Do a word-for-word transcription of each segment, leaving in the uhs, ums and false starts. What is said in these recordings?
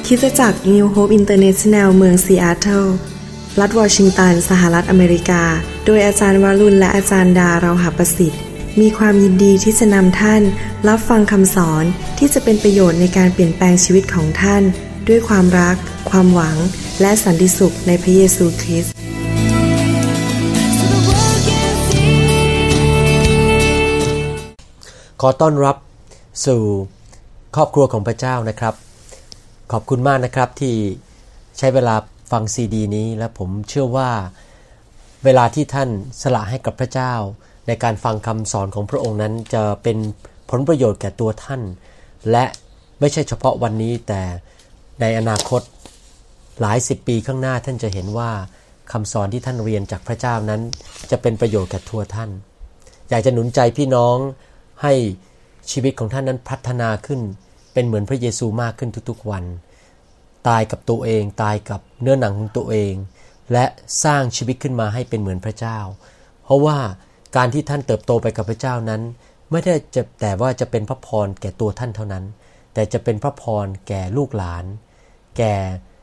คริสตจักร New Hope International เมืองซีแอตเทิลรัฐวอชิงตันสหรัฐอเมริกาโดยอาจารย์วรุณและอาจารย์ดาเราหประสิทธิ์มีความยินดีที่จะนำท่านรับฟังคำสอนที่จะเป็นประโยชน์ในการเปลี่ยนแปลงชีวิตของท่านด้วยความรักความหวังและสันติสุขในพระเยซูคริสต์ขอต้อนรับสู่ครอบครัวของพระเจ้านะครับขอบคุณมากนะครับที่ใช้เวลาฟังซีดีนี้และผมเชื่อว่าเวลาที่ท่านสละให้กับพระเจ้าในการฟังคำสอนของพระองค์นั้นจะเป็นผลประโยชน์แก่ตัวท่านและไม่ใช่เฉพาะวันนี้แต่ในอนาคตหลายสิบปีข้างหน้าท่านจะเห็นว่าคำสอนที่ท่านเรียนจากพระเจ้านั้นจะเป็นประโยชน์แก่ตัวท่านอยากจะหนุนใจพี่น้องให้ชีวิตของท่านนั้นพัฒนาขึ้นเป็นเหมือนพระเยซูมากขึ้นทุกๆวันตายกับตัวเองตายกับเนื้อหนังของตัวเองและสร้างชีวิตขึ้นมาให้เป็นเหมือนพระเจ้าเพราะว่าการที่ท่านเติบโตไปกับพระเจ้านั้นไม่ได้จะแต่ว่าจะเป็นพระพรแก่ตัวท่านเท่านั้นแต่จะเป็นพระพรแก่ลูกหลานแก่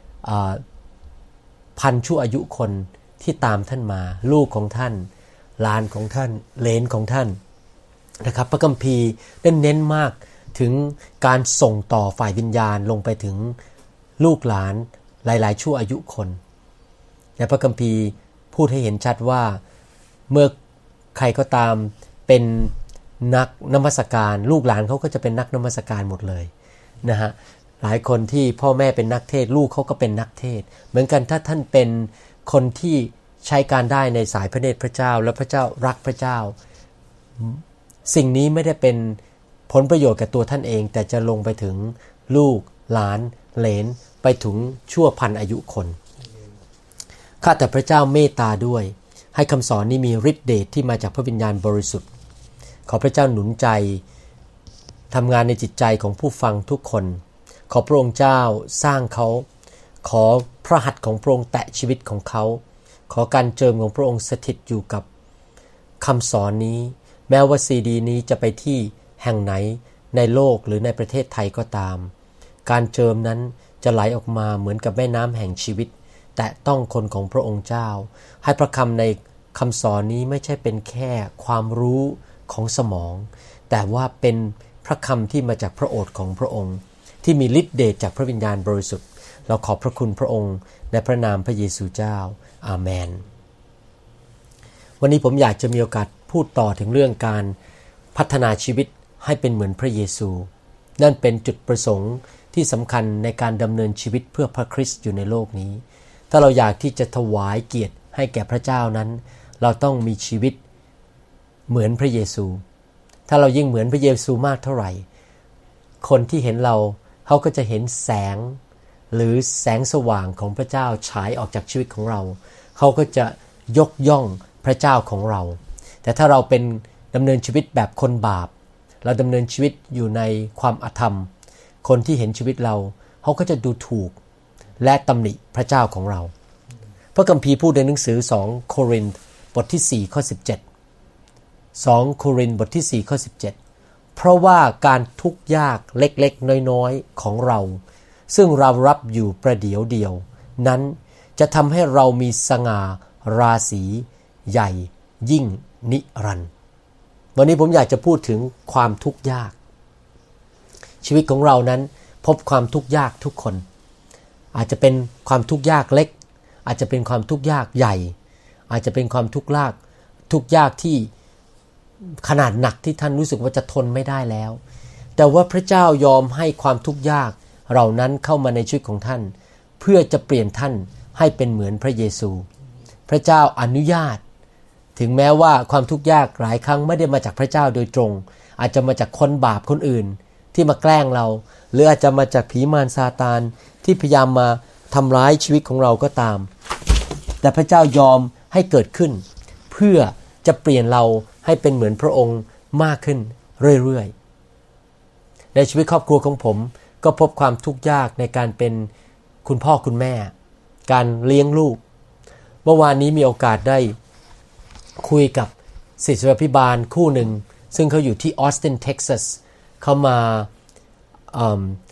พันชั่วอายุคนที่ตามท่านมาลูกของท่านหลานของท่านเหลนของท่านนะครับพระคัมภีร์ได้เน้นมากถึงการส่งต่อฝ่ายวิญญาณลงไปถึงลูกหลานหลายๆชั่วอายุคนและพระคัมภีร์พูดให้เห็นชัดว่าเมื่อใครก็ตามเป็นนักนมัสการลูกหลานเขาก็จะเป็นนักนมัสการหมดเลยนะฮะหลายคนที่พ่อแม่เป็นนักเทศลูกเขาก็เป็นนักเทศเหมือนกันถ้าท่านเป็นคนที่ใช้การได้ในสายพระเนตรพระเจ้าและพระเจ้ารักพระเจ้าสิ่งนี้ไม่ได้เป็นผลประโยชน์กับตัวท่านเองแต่จะลงไปถึงลูกหลานเหลนไปถึงชั่วพันอายุคนข้าแต่พระเจ้าเมตตาด้วยให้คำสอนนี้มีฤทธิ์เดชที่มาจากพระวิญญาณบริสุทธิ์ขอพระเจ้าหนุนใจทำงานในจิตใจของผู้ฟังทุกคนขอพระองค์เจ้าสร้างเขาขอพระหัตถ์ของพระองค์แตะชีวิตของเขาขอการเจิมของพระองค์สถิตอยู่กับคำสอนนี้แม้ว่าซีดีนี้จะไปที่แห่งไหนในโลกหรือในประเทศไทยก็ตามการเจิมนั้นจะไหลออกมาเหมือนกับแม่น้ำแห่งชีวิตแต่ต้องคนของพระองค์เจ้าให้พระคำในคำสอนนี้ไม่ใช่เป็นแค่ความรู้ของสมองแต่ว่าเป็นพระคำที่มาจากพระโอษฐ์ของพระองค์ที่มีฤทธิ์เดชจากพระวิญญาณบริสุทธิ์เราขอบพระคุณพระองค์ในพระนามพระเยซูเจ้าอาเมนวันนี้ผมอยากจะมีโอกาสพูดต่อถึงเรื่องการพัฒนาชีวิตให้เป็นเหมือนพระเยซูนั่นเป็นจุดประสงค์ที่สำคัญในการดำเนินชีวิตเพื่อพระคริสต์อยู่ในโลกนี้ถ้าเราอยากที่จะถวายเกียรติให้แก่พระเจ้านั้นเราต้องมีชีวิตเหมือนพระเยซูถ้าเรายิ่งเหมือนพระเยซูมากเท่าไหร่คนที่เห็นเราเขาก็จะเห็นแสงหรือแสงสว่างของพระเจ้าฉายออกจากชีวิตของเราเขาก็จะยกย่องพระเจ้าของเราแต่ถ้าเราเป็นดำเนินชีวิตแบบคนบาปเราดำเนินชีวิตอยู่ในความอธรรมคนที่เห็นชีวิตเราเขาก็จะดูถูกและตำหนิพระเจ้าของเราพระคัมภีร์พูดในหนังสือสองโครินธ์บทที่สี่ข้อสิบเจ็ดสองโครินธ์บทที่สี่ข้อสิบเจ็ดเพราะว่าการทุกข์ยากเล็กๆน้อยๆของเราซึ่งเรารับอยู่ประเดี๋ยวเดียวนั้นจะทำให้เรามีสง่าราศีใหญ่ยิ่งนิรันดร์วันนี้ผมอยากจะพูดถึงความทุกข์ยากชีวิตของเรานั้นพบความทุกข์ยากทุกคนอาจจะเป็นความทุกข์ยากเล็กอาจจะเป็นความทุกข์ยากใหญ่อาจจะเป็นความทุกข์ยากทุกข์ยากที่ขนาดหนักที่ท่านรู้สึกว่าจะทนไม่ได้แล้วแต่ว่าพระเจ้ายอมให้ความทุกข์ยากเหล่านั้นเข้ามาในชีวิตของท่านเพื่อจะเปลี่ยนท่านให้เป็นเหมือนพระเยซูพระเจ้าอนุญาตถึงแม้ว่าความทุกข์ยากหลายครั้งไม่ได้มาจากพระเจ้าโดยตรงอาจจะมาจากคนบาปคนอื่นที่มาแกล้งเราหรืออาจจะมาจากผีมารซาตานที่พยายามมาทำร้ายชีวิตของเราก็ตามแต่พระเจ้ายอมให้เกิดขึ้นเพื่อจะเปลี่ยนเราให้เป็นเหมือนพระองค์มากขึ้นเรื่อยๆในชีวิตครอบครัวของผมก็พบความทุกข์ยากในการเป็นคุณพ่อคุณแม่การเลี้ยงลูกเมื่อวานนี้มีโอกาสได้คุยกับศิษยาภิบาลคู่หนึ่งซึ่งเขาอยู่ที่ออสตินเท็กซัสเขามา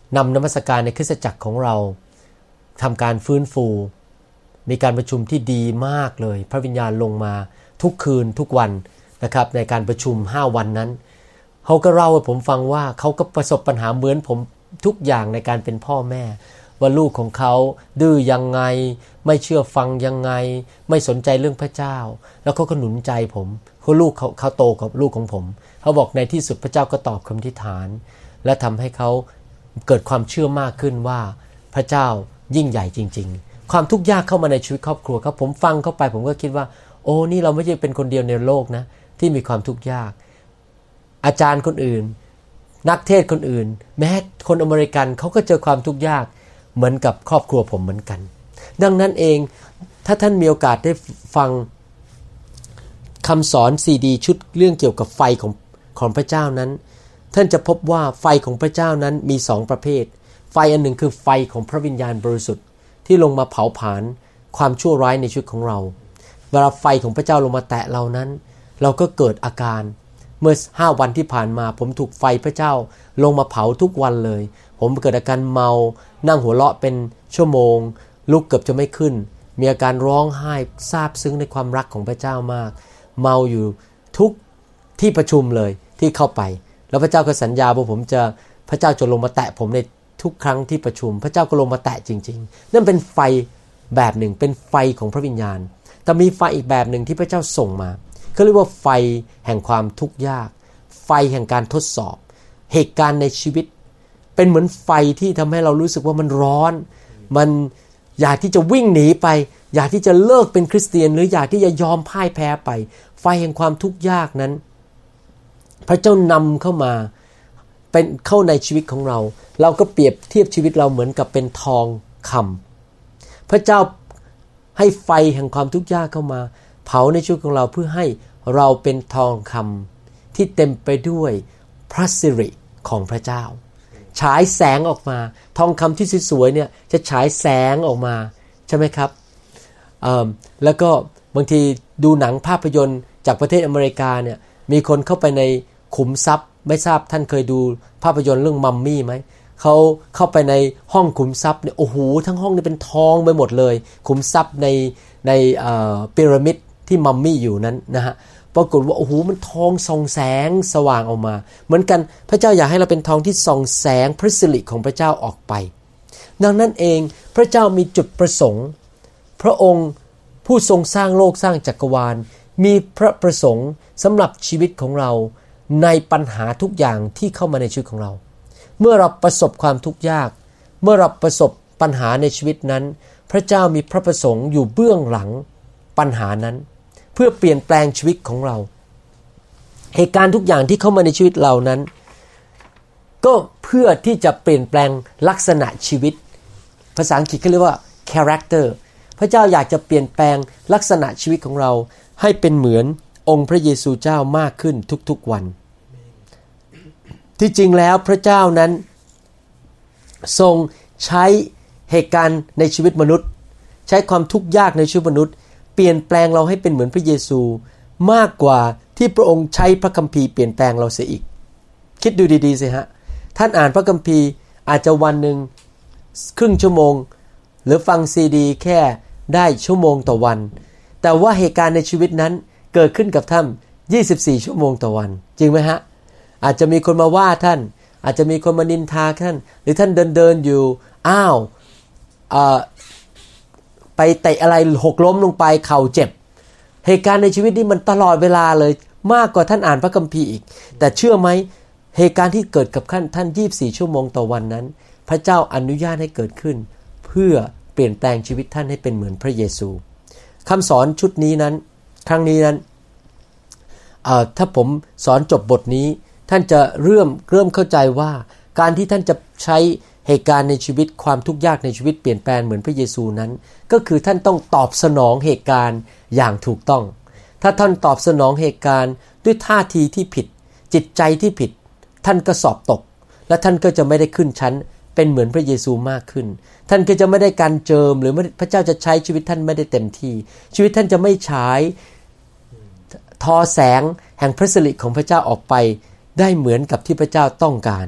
นำนมัสการในคริสตจักรของเราทำการฟื้นฟูมีการประชุมที่ดีมากเลยพระวิญญาณลงมาทุกคืนทุกวันนะครับในการประชุมห้าวันนั้นเขาก็เล่าให้ผมฟังว่าเขาก็ประสบปัญหาเหมือนผมทุกอย่างในการเป็นพ่อแม่ว่าลูกของเขาดื้อยังไงไม่เชื่อฟังยังไงไม่สนใจเรื่องพระเจ้าแล้วเขาก็หนุนใจผมเขาลูกเขาเขาโตกับลูกของผมเขาบอกในที่สุดพระเจ้าก็ตอบคำอธิษฐานและทำให้เขาเกิดความเชื่อมากขึ้นว่าพระเจ้ายิ่งใหญ่จริงๆความทุกข์ยากเข้ามาในชีวิตครอบครัวครับผมฟังเข้าไปผมก็คิดว่าโอ้นี่เราไม่ใช่เป็นคนเดียวในโลกนะที่มีความทุกข์ยากอาจารย์คนอื่นนักเทศคนอื่นแม้คนอเมริกันเขาก็เจอความทุกข์ยากเหมือนกับครอบครัวผมเหมือนกันดังนั้นเองถ้าท่านมีโอกาสได้ฟังคำสอนซีดีชุดเรื่องเกี่ยวกับไฟของของพระเจ้านั้นท่านจะพบว่าไฟของพระเจ้านั้นมีสองประเภทไฟอันหนึ่งคือไฟของพระวิญญาณบริสุทธิ์ที่ลงมาเผาผลาญความชั่วร้ายในชีวิตของเราเวลาไฟของพระเจ้าลงมาแตะเรานั้นเราก็เกิดอาการเมื่อห้าวันที่ผ่านมาผมถูกไฟพระเจ้าลงมาเผาทุกวันเลยผมเกิดอาการเมานั่งหัวเราะเป็นชั่วโมงลุกเกือบจะไม่ขึ้นมีอาการร้องไห้ซาบซึ้งในความรักของพระเจ้ามากเมาอยู่ทุกที่ประชุมเลยที่เข้าไปแล้วพระเจ้าก็สัญญาว่าผมจะพระเจ้าจะลงมาแตะผมในทุกครั้งที่ประชุมพระเจ้าก็ลงมาแตะจริงๆนั่นเป็นไฟแบบหนึ่งเป็นไฟของพระวิญญาณแต่มีไฟอีกแบบหนึ่งที่พระเจ้าส่งมาเขาเรียกว่าไฟแห่งความทุกข์ยากไฟแห่งการทดสอบเหตุการณ์ในชีวิตเป็นเหมือนไฟที่ทำให้เรารู้สึกว่ามันร้อนมันอยากที่จะวิ่งหนีไปอยากที่จะเลิกเป็นคริสเตียนหรืออยากที่จะยอมพ่ายแพ้ไปไฟแห่งความทุกข์ยากนั้นพระเจ้านำเข้ามาเป็นเข้าในชีวิตของเราเราก็เปรียบเทียบชีวิตเราเหมือนกับเป็นทองคำพระเจ้าให้ไฟแห่งความทุกข์ยากเข้ามาเผาในชีวิตของเราเพื่อให้เราเป็นทองคำที่เต็มไปด้วยพระสิริของพระเจ้าฉายแสงออกมาทองคำที่สวยๆเนี่ยจะฉายแสงออกมาใช่ไหมครับแล้วก็บางทีดูหนังภาพยนตร์จากประเทศอเมริกาเนี่ยมีคนเข้าไปในขุมทรัพย์ไม่ทราบท่านเคยดูภาพยนตร์เรื่องมัมมี่ไหมเขาเข้าไปในห้องขุมทรัพย์เนี่ยโอ้โหทั้งห้องนี่เป็นทองไปหมดเลยขุมทรัพย์ในในพีระมิดที่มัมมี่อยู่นั้นนะฮะปรากฏว่าโอ้โหมันทองส่องแสงสว่างออกมาเหมือนกันพระเจ้าอยากให้เราเป็นทองที่ส่องแสงพระสิริของพระเจ้าออกไปดังนั้นเองพระเจ้ามีจุดประสงค์พระองค์ผู้ทรงสร้างโลกสร้างจักรวาลมีพระประสงค์สำหรับชีวิตของเราในปัญหาทุกอย่างที่เข้ามาในชีวิตของเราเมื่อเราประสบความทุกข์ยากเมื่อเราประสบปัญหาในชีวิตนั้นพระเจ้ามีพระประสงค์อยู่เบื้องหลังปัญหานั้นเพื่อเปลี่ยนแปลงชีวิตของเราเหตุการณ์ทุกอย่างที่เข้ามาในชีวิตเรานั้นก็เพื่อที่จะเปลี่ยนแปลงลักษณะชีวิตภาษาอังกฤษเขาเรียกว่า character พระเจ้าอยากจะเปลี่ยนแปลงลักษณะชีวิตของเราให้เป็นเหมือนองค์พระเยซูเจ้ามากขึ้นทุกๆวันที่จริงแล้วพระเจ้านั้นทรงใช้เหตุการณ์ในชีวิตมนุษย์ใช้ความทุกข์ยากในชีวิตมนุษย์เปลี่ยนแปลงเราให้เป็นเหมือนพระเยซูมากกว่าที่พระองค์ใช้พระคัมภีร์เปลี่ยนแปลงเราเสียอีกคิดดูดีๆสิฮะท่านอ่านพระคัมภีร์อาจจะวันนึงครึ่งชั่วโมงหรือฟังซีดีแค่ได้ชั่วโมงต่อวันแต่ว่าเหตุการณ์ในชีวิตนั้นเกิดขึ้นกับท่านยี่สิบสี่ชั่วโมงต่อวันจริงไหมฮะอาจจะมีคนมาว่าท่านอาจจะมีคนมานินทาท่านหรือท่านเดินๆอยู่อ้าวเอ่อไปเตะอะไรหกล้มลงไปเข่าเจ็บเหตุการณ์ในชีวิตนี้มันตลอดเวลาเลยมากกว่าท่านอ่านพระคัมภีร์อีกแต่เชื่อไหมเหตุการณ์ที่เกิดกับท่านท่านยี่สิบสี่ชั่วโมงต่อวันนั้นพระเจ้าอนุญาตให้เกิดขึ้นเพื่อเปลี่ยนแปลงชีวิตท่านให้เป็นเหมือนพระเยซูคำสอนชุดนี้นั้นครั้งนี้นั้นเอ่อถ้าผมสอนจบบทนี้ท่านจะเริ่มเริ่มเข้าใจว่าการที่ท่านจะใช้เหตุการณ์ในชีวิตความทุกข์ยากในชีวิตเปลี่ยนแปลงเหมือนพระเยซูนั้นก็คือท่านต้องตอบสนองเหตุการณ์อย่างถูกต้องถ้าท่านตอบสนองเหตุการณ์ด้วยท่าทีที่ผิดจิตใจที่ผิดท่านก็สอบตกและท่านก็จะไม่ได้ขึ้นชั้นเป็นเหมือนพระเยซูมากขึ้นท่านก็จะไม่ได้การเจิมหรือพระเจ้าจะใช้ชีวิตท่านไม่ได้เต็มที่ชีวิตท่านจะไม่ฉายทอแสงแห่งพระสิริของพระเจ้าออกไปได้เหมือนกับที่พระเจ้าต้องการ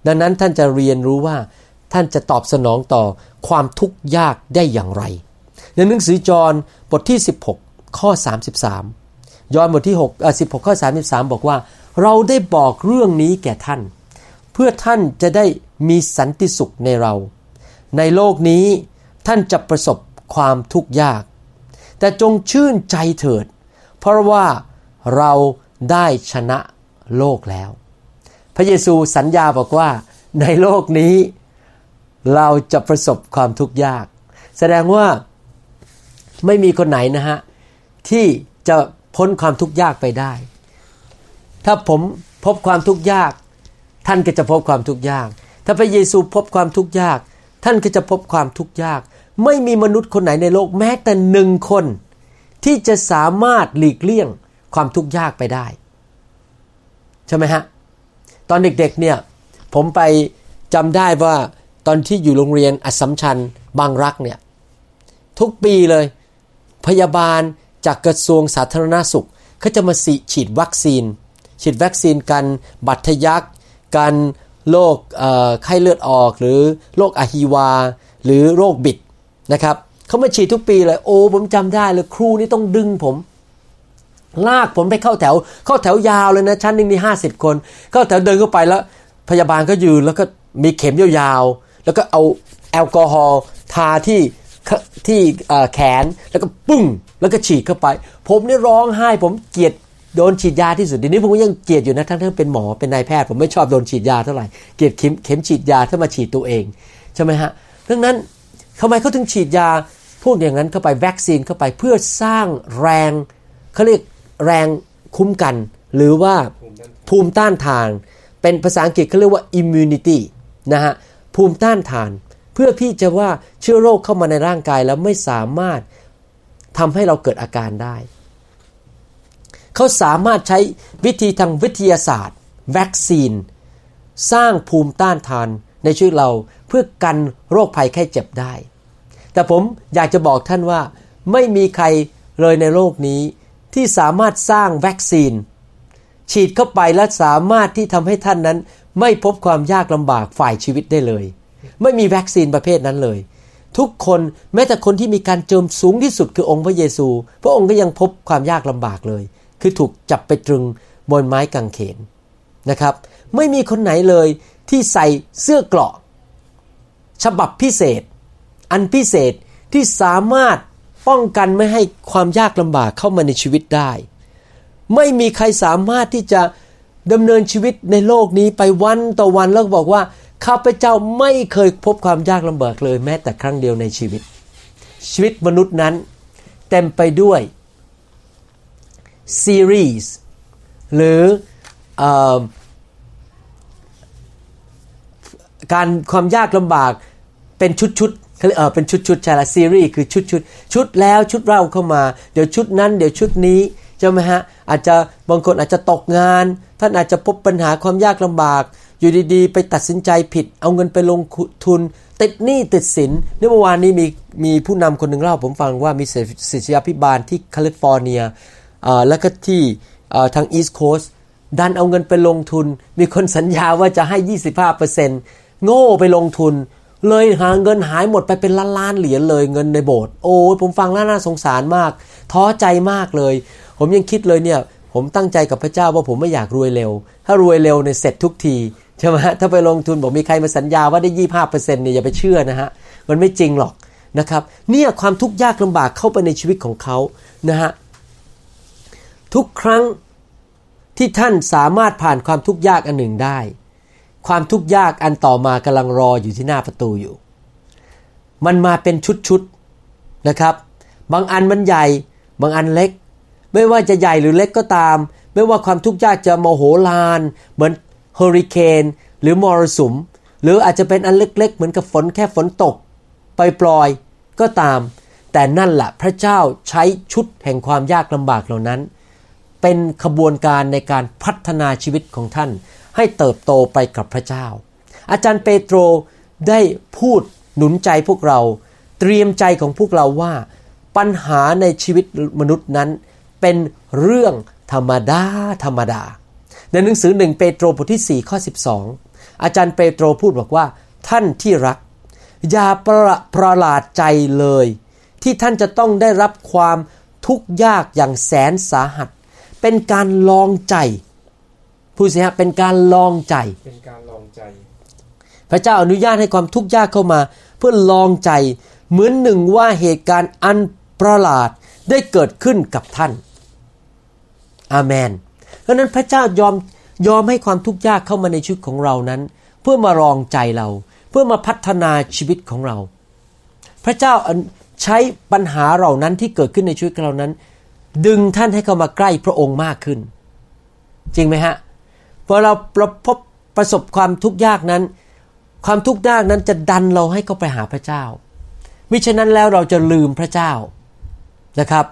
ดังนั้นท่านจะเรียนรู้ว่าท่านจะตอบสนองต่อความทุกข์ยากได้อย่างไรในหนังสือจอห์นบทที่สิบหกข้อสามสิบสามยอห์นบทที่หกเอ่อสิบหกข้อสามสิบสามบอกว่าเราได้บอกเรื่องนี้แก่ท่านเพื่อท่านจะได้มีสันติสุขในเราในโลกนี้ท่านจะประสบความทุกข์ยากแต่จงชื่นใจเถิดเพราะว่าเราได้ชนะโลกแล้วพระเยซูสัญญาบอกว่าในโลกนี้เราจะประสบความทุกข์ยากแสดงว่าไม่มีคนไหนนะฮะที่จะพ้นความทุกข์ยากไปได้ถ้าผมพบความทุกข์ยากท่านก็จะพบความทุกข์ยากถ้าพระเยซูพบความทุกข์ยากท่านก็จะพบความทุกข์ยากไม่มีมนุษย์คนไหนในโลกแม้แต่หนึ่งคนที่จะสามารถหลีกเลี่ยงความทุกข์ยากไปได้ใช่ไหมฮะตอนเด็กๆเนี่ยผมไปจำได้ว่าตอนที่อยู่โรงเรียนอัสสัมชัญบางรักเนี่ยทุกปีเลยพยาบาลจากกระทรวงสาธารณสุขเขาจะมาฉีดวัคซีนฉีดวัคซีนกันบัตรทะยักกันโรคไข้เลือดออกหรือโรคอะฮีวาหรือโรคบิดนะครับเขามาฉีดทุกปีเลยโอ้ผมจำได้เลยครูนี่ต้องดึงผมลากผมไปเข้าแถวเข้าแถวยาวเลยนะชั้นนึงมีห้าสิบคนเข้าแถวเดินเข้าไปแล้วพยาบาลก็ยืนแล้วก็มีเข็มยาวๆแล้วก็เอาแอลกอฮอล์ทาที่ที่แขนแล้วก็ปุ้งแล้วก็ฉีดเข้าไปผมนี่ร้องไห้ผมเกลียดโดนฉีดยาที่สุดเดี๋ยวนี้ผมก็ยังเกลียดอยู่นะทั้งที่เป็นหมอเป็นนายแพทย์ผมไม่ชอบโดนฉีดยาเท่าไหร่เกลียดเข็มเข็มฉีดยาถ้ามาฉีดตัวเองใช่ไหมฮะดังนั้นทำไมเขาถึงฉีดยาพวกอย่างนั้นเข้าไปวัคซีนเข้าไปเพื่อสร้างแรงเขาเรียกแรงคุ้มกันหรือว่าภูมิต้านทานเป็นภาษาอังกฤษเขาเรียกว่า immunity นะฮะภูมิต้านทานเพื่อที่จะว่าเชื้อโรคเข้ามาในร่างกายแล้วไม่สามารถทำให้เราเกิดอาการได้เขาสามารถใช้วิธีทางวิทยาศาสตร์วัคซีนสร้างภูมิต้านทานในชีวิตเราเพื่อกันโรคภัยไข้เจ็บได้แต่ผมอยากจะบอกท่านว่าไม่มีใครเลยในโลกนี้ที่สามารถสร้างวัคซีนฉีดเข้าไปและสามารถที่ทำให้ท่านนั้นไม่พบความยากลำบากฝ่ายชีวิตได้เลยไม่มีวัคซีนประเภทนั้นเลยทุกคนแม้แต่คนที่มีการเจิมสูงที่สุดคือองค์พระเยซูพระองค์ก็ยังพบความยากลำบากเลยคือถูกจับไปตรึงบนไม้กางเขนนะครับไม่มีคนไหนเลยที่ใส่เสื้อเกราะฉบับพิเศษอันพิเศษที่สามารถป้องกันไม่ให้ความยากลำบากเข้ามาในชีวิตได้ไม่มีใครสามารถที่จะดำเนินชีวิตในโลกนี้ไปวันต่อวันแล้วบอกว่าข้าพเจ้าไม่เคยพบความยากลำบากเลยแม้แต่ครั้งเดียวในชีวิตชีวิตมนุษย์นั้นเต็มไปด้วยซีรีส์หรือเอ่อการความยากลำบากเป็นชุดๆเออเป็นชุดๆใช่ละซีรีส์คือชุดๆชุดแล้วชุดเล่าเข้ามาเดี๋ยวชุดนั้นเดี๋ยวชุดนี้ใช่ไหมฮะอาจจะบางคนอาจจะตกงานท่านอาจจะพบปัญหาความยากลำบากอยู่ดีๆไปตัดสินใจผิดเอาเงินไปลงทุนติดหนี้ติดสินเมื่อวานนี้มีมีผู้นำคนหนึ่งเล่าผมฟังว่ามีศิษยาภิบาลที่แคลิฟอร์เนียอ่าแล้วก็ที่อ่าทางอีสต์โคสต์ดันเอาเงินไปลงทุนมีคนสัญญาว่าจะให้ ยี่สิบห้าเปอร์เซ็นต์ โง่ไปลงทุนเลยหาเงินหายหมดไปเป็นล้านๆเหรียญเลยเงินในโบสถ์โอ้ยผมฟังแล้วน่าสงสารมากท้อใจมากเลยผมยังคิดเลยเนี่ยผมตั้งใจกับพระเจ้าว่าผมไม่อยากรวยเร็วถ้ารวยเร็วเนี่ยเสร็จทุกทีใช่ไหมฮะถ้าไปลงทุนบอกมีใครมาสัญญาว่าได้ ยี่สิบห้าเปอร์เซ็นต์ เนี่ยอย่าไปเชื่อนะฮะมันไม่จริงหรอกนะครับเนี่ยความทุกข์ยากลำบากเข้าไปในชีวิตของเขานะฮะทุกครั้งที่ท่านสามารถผ่านความทุกข์ยากอันหนึ่งได้ความทุกข์ยากอันต่อมากำลังรออยู่ที่หน้าประตูอยู่มันมาเป็นชุดๆนะครับบางอันมันใหญ่บางอันเล็กไม่ว่าจะใหญ่หรือเล็กก็ตามไม่ว่าความทุกข์ยากจะมโหฬารเหมือนเฮอริเคนหรือมรสุมหรืออาจจะเป็นอันเล็กๆเหมือนกับฝนแค่ฝนตกปล่อยๆก็ตามแต่นั่นแหละพระเจ้าใช้ชุดแห่งความยากลำบากเหล่านั้นเป็นขบวนการในการพัฒนาชีวิตของท่านให้เติบโตไปกับพระเจ้าอาจารย์เปโตรได้พูดหนุนใจพวกเราเตรียมใจของพวกเราว่าปัญหาในชีวิตมนุษย์นั้นเป็นเรื่องธรรมดาธรรมดาในหนังสือหนึ่งเปโตรบทที่สี่ข้อสิบสองอาจารย์เปโตรพูดบอกว่าท่านที่รักอย่าประประหลาดใจเลยที่ท่านจะต้องได้รับความทุกข์ยากอย่างแสนสาหัสเป็นการลองใจพูดสิฮะเป็นการลองใจเป็นการลองใจพระเจ้าอนุญาตให้ความทุกข์ยากเข้ามาเพื่อลองใจเหมือนหนึ่งว่าเหตุการณ์อันประหลาดได้เกิดขึ้นกับท่านอาเมนเพราะนั้นพระเจ้ายอมยอมให้ความทุกข์ยากเข้ามาในชีวิตของเรานั้นเพื่อมาลองใจเราเพื่อมาพัฒนาชีวิตของเราพระเจ้าใช้ปัญหาเหล่านั้นที่เกิดขึ้นในชีวิตของเรานั้นดึงท่านให้เข้ามาใกล้พระองค์มากขึ้นจริงไหมฮะพอเราประพบประสบความทุกข์ยากนั้นความทุกข์ยากนั้นจะดันเราให้เข้าไปหาพระเจ้ามิฉะนั้นแล้วเราจะลืมพระเจ้านะครับ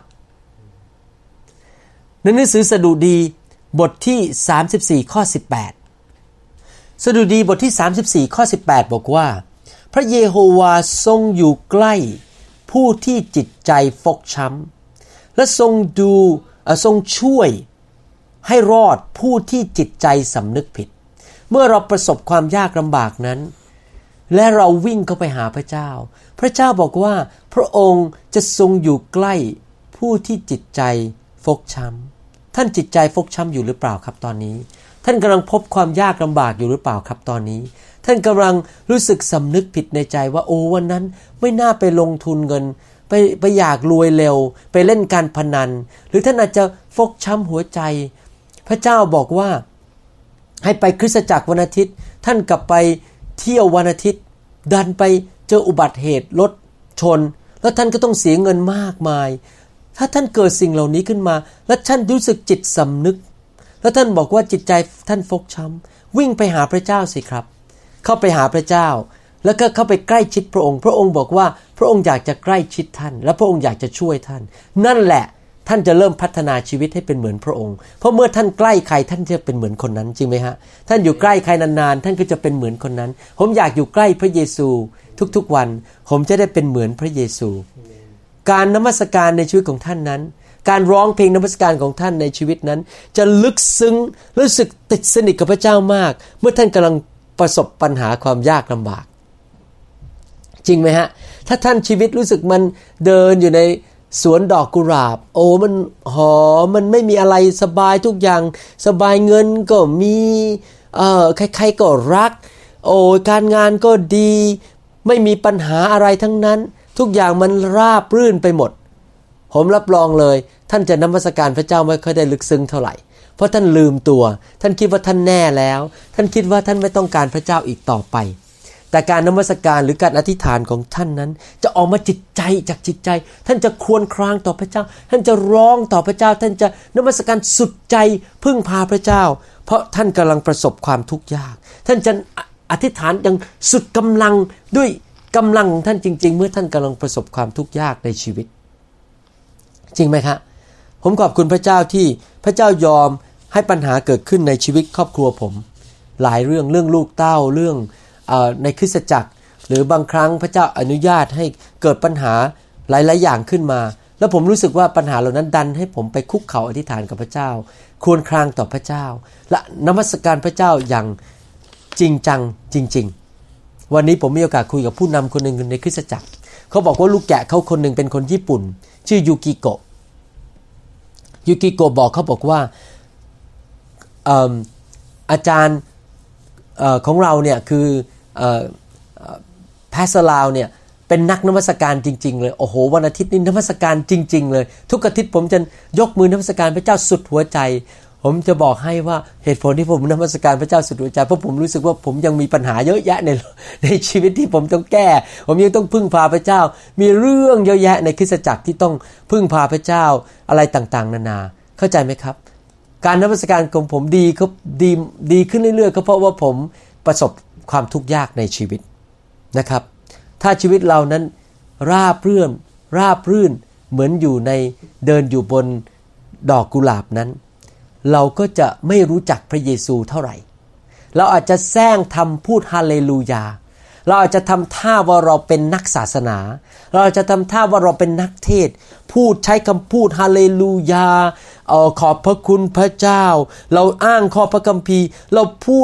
ในหนังสือสดุดีบทที่สามสิบสี่ข้อสิบแปดสดุดีบทที่สามสิบสี่ข้อสิบแปดบอกว่าพระเยโฮวาทรงอยู่ใกล้ผู้ที่จิตใจฟกช้ำและทรงดูทรงช่วยให้รอดผู้ที่จิตใจสำนึกผิดเมื่อเราประสบความยากลำบากนั้นและเราวิ่งเข้าไปหาพระเจ้าพระเจ้าบอกว่าพระองค์จะทรงอยู่ใกล้ผู้ที่จิตใจฟกช้ำท่านจิตใจฟกช้ำอยู่หรือเปล่าครับตอนนี้ท่านกำลังพบความยากลำบากอยู่หรือเปล่าครับตอนนี้ท่านกำลังรู้สึกสำนึกผิดในใจว่าโอ้วันนั้นไม่น่าไปลงทุนเงินไปไปอยากรวยเร็วไปเล่นการพนันหรือท่านอาจจะฟกช้ำหัวใจพระเจ้าบอกว่าให้ไปคริสตจักรวันอาทิตย์ท่านกลับไปเที่ยววันอาทิตย์ดันไปเจออุบัติเหตุรถชนแล้วท่านก็ต้องเสียเงินมากมายถ้าท่านเกิดสิ่งเหล่านี้ขึ้นมาแล้วท่านรู้สึกจิตสำนึกแล้วท่านบอกว่าจิตใจท่านฟกช้ำวิ่งไปหาพระเจ้าสิครับเข้าไปหาพระเจ้าแล้วก็เข้าไปใกล้ชิดพระองค์พระองค์บอกว่าพระองค์อยากจะใกล้ชิดท่านและพระองค์อยากจะช่วยท่านนั่นแหละท่านจะเริ่มพัฒนาชีวิตให้เป็นเหมือนพระองค์เพราะเมื่อท่านใกล้ใครท่านจะเป็นเหมือนคนนั้นจริงไหมฮะท่านอยู่ใกล้ใครนานๆท่านก็จะเป็นเหมือนคนนั้นผมอยากอยู่ใกล้พระเยซูทุกๆวันผมจะได้เป็นเหมือนพระเยซูการนมัสการในชีวิตของท่านนั้นการร้องเพลงนมัสการของท่านในชีวิตนั้นจะลึกซึ้งรู้สึกติดสนิทกับพระเจ้ามากเมื่อท่านกำลังประสบปัญหาความยากลำบากจริงไหมฮะถ้าท่านชีวิตรู้สึกมันเดินอยู่ในสวนดอกกุหลาบโอ้มันหอมมันไม่มีอะไรสบายทุกอย่างสบายเงินก็มีเอ่อใครๆก็รักโอ้การงานก็ดีไม่มีปัญหาอะไรทั้งนั้นทุกอย่างมันราบรื่นไปหมดผมรับรองเลยท่านจะนมัสการพระเจ้าไม่ค่อยได้ลึกซึ้งเท่าไหร่เพราะท่านลืมตัวท่านคิดว่าท่านแน่แล้วท่านคิดว่าท่านไม่ต้องการพระเจ้าอีกต่อไปแต่การนมัสการหรือการอธิษฐานของท่านนั้นจะออกมาจิตใจจากจิตใจท่านจะครวญครางต่อพระเจ้าท่านจะร้องต่อพระเจ้าท่านจะนมัสการสุดใจพึ่งพาพระเจ้าเพราะท่านกำลังประสบความทุกข์ยากท่านจะอธิษฐานอย่างสุดกำลังด้วยกำลังของท่านจริงๆเมื่อท่านกำลังประสบความทุกข์ยากในชีวิตจริงไหมครับผมขอบคุณพระเจ้าที่พระเจ้ายอมให้ปัญหาเกิดขึ้นในชีวิตครอบครัวผมหลายเรื่องเรื่องลูกเต้าเรื่องเอ่อในคริสตจักรหรือบางครั้งพระเจ้าอนุญาตให้เกิดปัญหาหลายๆอย่างขึ้นมาแล้วผมรู้สึกว่าปัญหาเหล่านั้นดันให้ผมไปคุกเข่าอธิษฐานกับพระเจ้าครวญครางต่อพระเจ้าและนมัสการพระเจ้าอย่างจริงจังจริงๆวันนี้ผมมีโอกาสคุยกับผู้นำคนหนึ่งในคริสตจักรเขาบอกว่าลูกแกะเขาคนหนึ่งเป็นคนญี่ปุ่นชื่อยูกิโกะยูกิโกะบอกเขาบอกว่าเอ่ออาจารย์เอ่อของเราเนี่ยคือเอ่อพาสลาวเนี่ยเป็นนักนมัสการจริงๆเลยโอ้โหวันอาทิตย์นี้นมัสการจริงๆเลยทุกอาทิตย์ผมจะยกมือนมัสการพระเจ้าสุดหัวใจผมจะบอกให้ว่าเหตุผลที่ผมนมัสการพระเจ้าสุดหัวใจเพราะผมรู้สึกว่าผมยังมีปัญหาเยอะแยะในในชีวิตที่ผมต้องแก้ผมยังต้องพึ่งพาพระเจ้ามีเรื่องเยอะแยะในคริสตจักรที่ต้องพึ่งพาพระเจ้าอะไรต่างๆนานาเข้าใจไหมครับการนมัสการของผมดีก็ดีดีขึ้นเรื่อยๆก็เพราะว่าผมประสบความทุกข์ยากในชีวิตนะครับถ้าชีวิตเรานั้นราบรื่นราบรื่นเหมือนอยู่ในเดินอยู่บนดอกกุหลาบนั้นเราก็จะไม่รู้จักพระเยซูเท่าไหร่เราอาจจะแซงทำพูดฮาเลลูยาเราอาจจะทำท่าว่าเราเป็นนักศาสนาเราอาจจะทำท่าว่าเราเป็นนักเทศพูดใช้คำพูดฮาเลลูยาเอ่อขอบพระคุณพระเจ้าเราอ้างข้อพระคัมภีร์เราพูด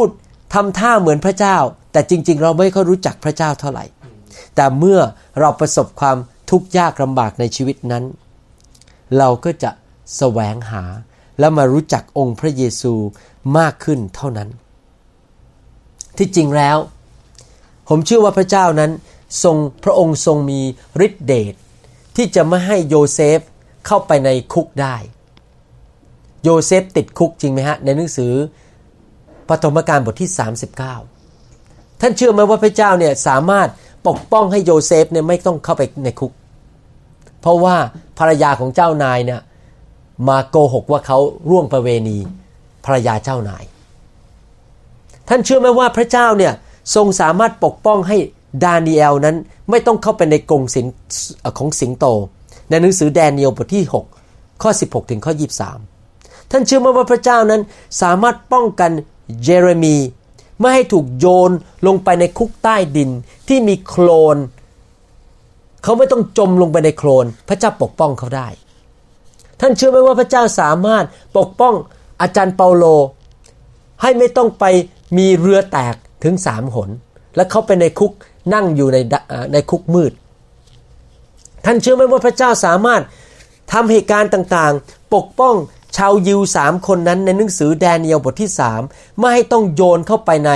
ทำท่าเหมือนพระเจ้าแต่จริงๆเราไม่ค่อยรู้จักพระเจ้าเท่าไหร่แต่เมื่อเราประสบความทุกข์ยากลำบากในชีวิตนั้นเราก็จะแสวงหาและมารู้จักองค์พระเยซูมากขึ้นเท่านั้นที่จริงแล้วผมเชื่อว่าพระเจ้านั้นทรงพระองค์ทรงมีฤทธิเดชที่จะไม่ให้โยเซฟเข้าไปในคุกได้โยเซฟติดคุกจริงไหมฮะในหนังสือปฐมกาลบทที่สามสิบเก้าท่านเชื่อไหมว่าพระเจ้าเนี่ยสามารถปกป้องให้โยเซฟเนี่ยไม่ต้องเข้าไปในคุกเพราะว่าภรรยาของเจ้านายเนี่ยมาโกหกว่าเขาร่วงประเวณีภรรยาเจ้านายท่านเชื่อไหมว่าพระเจ้าเนี่ยทรงสามารถปกป้องให้ดาเนียลนั้นไม่ต้องเข้าไปในกรงสิงของสิงโตในหนังสือแดเนียลบทที่หกข้อสิบหกถึงข้อยี่สิบสามท่านเชื่อไหมว่าพระเจ้านั้นสามารถป้องกันเยเรมีไม่ให้ถูกโยนลงไปในคุกใต้ดินที่มีโคลนเขาไม่ต้องจมลงไปในโคลนพระเจ้าปกป้องเขาได้ท่านเชื่อไหมว่าพระเจ้าสามารถปกป้องอาจารย์เปาโลให้ไม่ต้องไปมีเรือแตกถึงสามหนและเข้าไปในคุกนั่งอยู่ในในคุกมืดท่านเชื่อไหมว่าพระเจ้าสามารถทำเหตุการณ์ต่างๆปกป้องชาวยิวสามคนนั้นในหนังสือแดเนียลบทที่สามไม่ให้ต้องโยนเข้าไปใน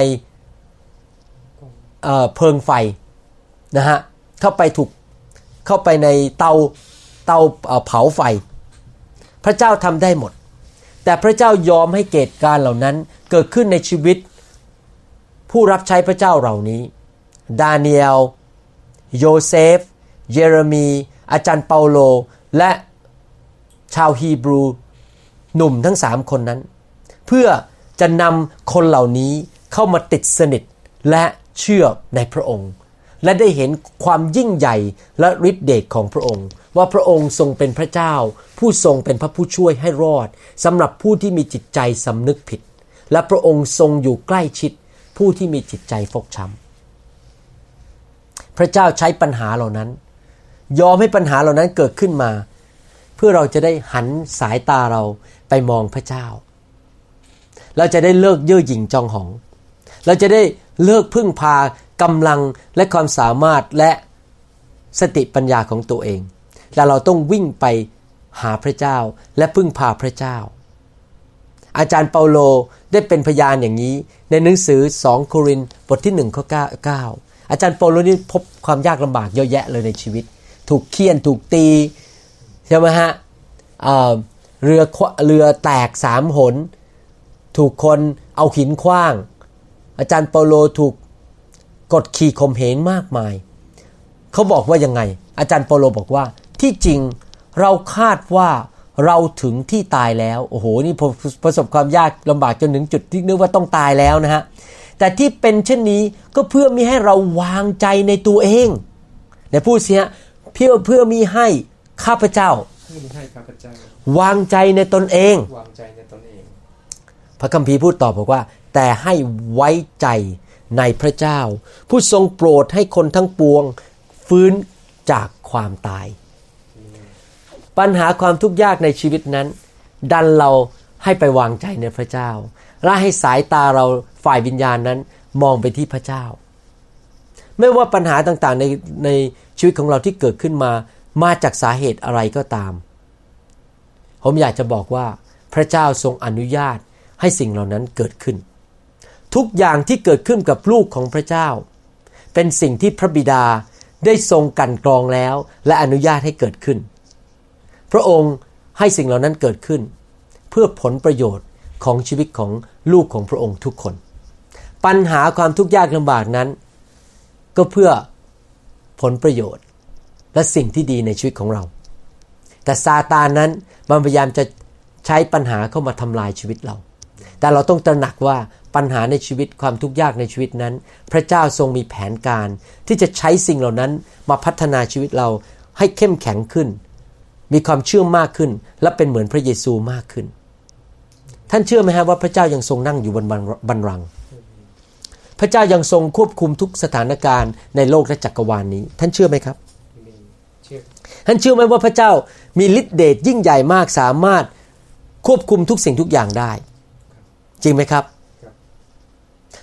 เอ่อเพลิงไฟนะฮะเข้าไปถูกเข้าไปในเตาเตาเผาไฟพระเจ้าทำได้หมดแต่พระเจ้ายอมให้เหตุการณ์เหล่านั้นเกิดขึ้นในชีวิตผู้รับใช้พระเจ้าเหล่านี้ดาเนียลโยเซฟเยเรมีอาจารย์เปาโลและชาวฮีบรูหนุ่มทั้งสามคนนั้นเพื่อจะนำคนเหล่านี้เข้ามาติดสนิทและเชื่อในพระองค์และได้เห็นความยิ่งใหญ่และฤทธิเดชของพระองค์ว่าพระองค์ทรงเป็นพระเจ้าผู้ทรงเป็นพระผู้ช่วยให้รอดสำหรับผู้ที่มีจิตใจสำนึกผิดและพระองค์ทรงอยู่ใกล้ชิดผู้ที่มีจิตใจฟกช้ำพระเจ้าใช้ปัญหาเหล่านั้นยอมให้ปัญหาเหล่านั้นเกิดขึ้นมาเพื่อเราจะได้หันสายตาเราไปมองพระเจ้าเราจะได้เลิกเย่อหยิ่งจองหองเราจะได้เลิกพึ่งพากำลังและความสามารถและสติปัญญาของตัวเองและเราต้องวิ่งไปหาพระเจ้าและพึ่งพาพระเจ้าอาจารย์เปาโลได้เป็นพยานอย่างนี้ในหนังสือสองโครินธ์บทที่หนึ่งข้อเก้าอาจารย์เปาโลนี่พบความยากลำบากเยอะแยะเลยในชีวิตถูกเฆี่ยนถูกตีใช่ไหมฮะเอ่อเรือเรือแตกสามหนถูกคนเอาหินขว้างอาจารย์เปาโลถูกกดขี่ข่มเหงมากมายเขาบอกว่ายังไงอาจารย์เปาโลบอกว่าที่จริงเราคาดว่าเราถึงที่ตายแล้วโอ้โหนี่ประสบความยากลำบากจนถึงจุดที่นึกว่าต้องตายแล้วนะฮะแต่ที่เป็นเช่นนี้ก็เพื่อมิให้เราวางใจในตัวเองในพูดเสียเพื่อเพื่อมิให้ข้าพเจ้าให้ข้าพเจ้าวางใจในตนเองวางใจในตนเองพระคัมภีร์พูดต่อบอกว่าแต่ให้ไว้ใจในพระเจ้าผู้ทรงโปรดให้คนทั้งปวงฟื้นจากความตายปัญหาความทุกข์ยากในชีวิตนั้นดันเราให้ไปวางใจในพระเจ้าและให้สายตาเราฝ่ายวิญญาณนั้นมองไปที่พระเจ้าไม่ว่าปัญหาต่างๆในในชีวิตของเราที่เกิดขึ้นมามาจากสาเหตุอะไรก็ตามผมอยากจะบอกว่าพระเจ้าทรงอนุญาตให้สิ่งเหล่านั้นเกิดขึ้นทุกอย่างที่เกิดขึ้นกับลูกของพระเจ้าเป็นสิ่งที่พระบิดาได้ทรงกลั่นกรองแล้วและอนุญาตให้เกิดขึ้นพระองค์ให้สิ่งเหล่านั้นเกิดขึ้นเพื่อผลประโยชน์ของชีวิตของลูกของพระองค์ทุกคนปัญหาความทุกข์ยากลำบากนั้นก็เพื่อผลประโยชน์และสิ่งที่ดีในชีวิตของเราแต่ซาตานนั้นมันพยายามจะใช้ปัญหาเข้ามาทำลายชีวิตเราแต่เราต้องตระหนักว่าปัญหาในชีวิตความทุกข์ยากในชีวิตนั้นพระเจ้าทรงมีแผนการที่จะใช้สิ่งเหล่านั้นมาพัฒนาชีวิตเราให้เข้มแข็งขึ้นมีความเชื่อมากขึ้นและเป็นเหมือนพระเยซูมากขึ้นท่านเชื่อไหมครับว่าพระเจ้ายังทรงนั่งอยู่บนบัลลังก์พระเจ้ายังทรงควบคุมทุกสถานการณ์ในโลกและจักรวาลนี้ท่านเชื่อไหมครับท่านเชื่อไหมว่าพระเจ้ามีฤทธิ์เดชยิ่งใหญ่มากสามารถควบคุมทุกสิ่งทุกอย่างได้จริงไหมครับ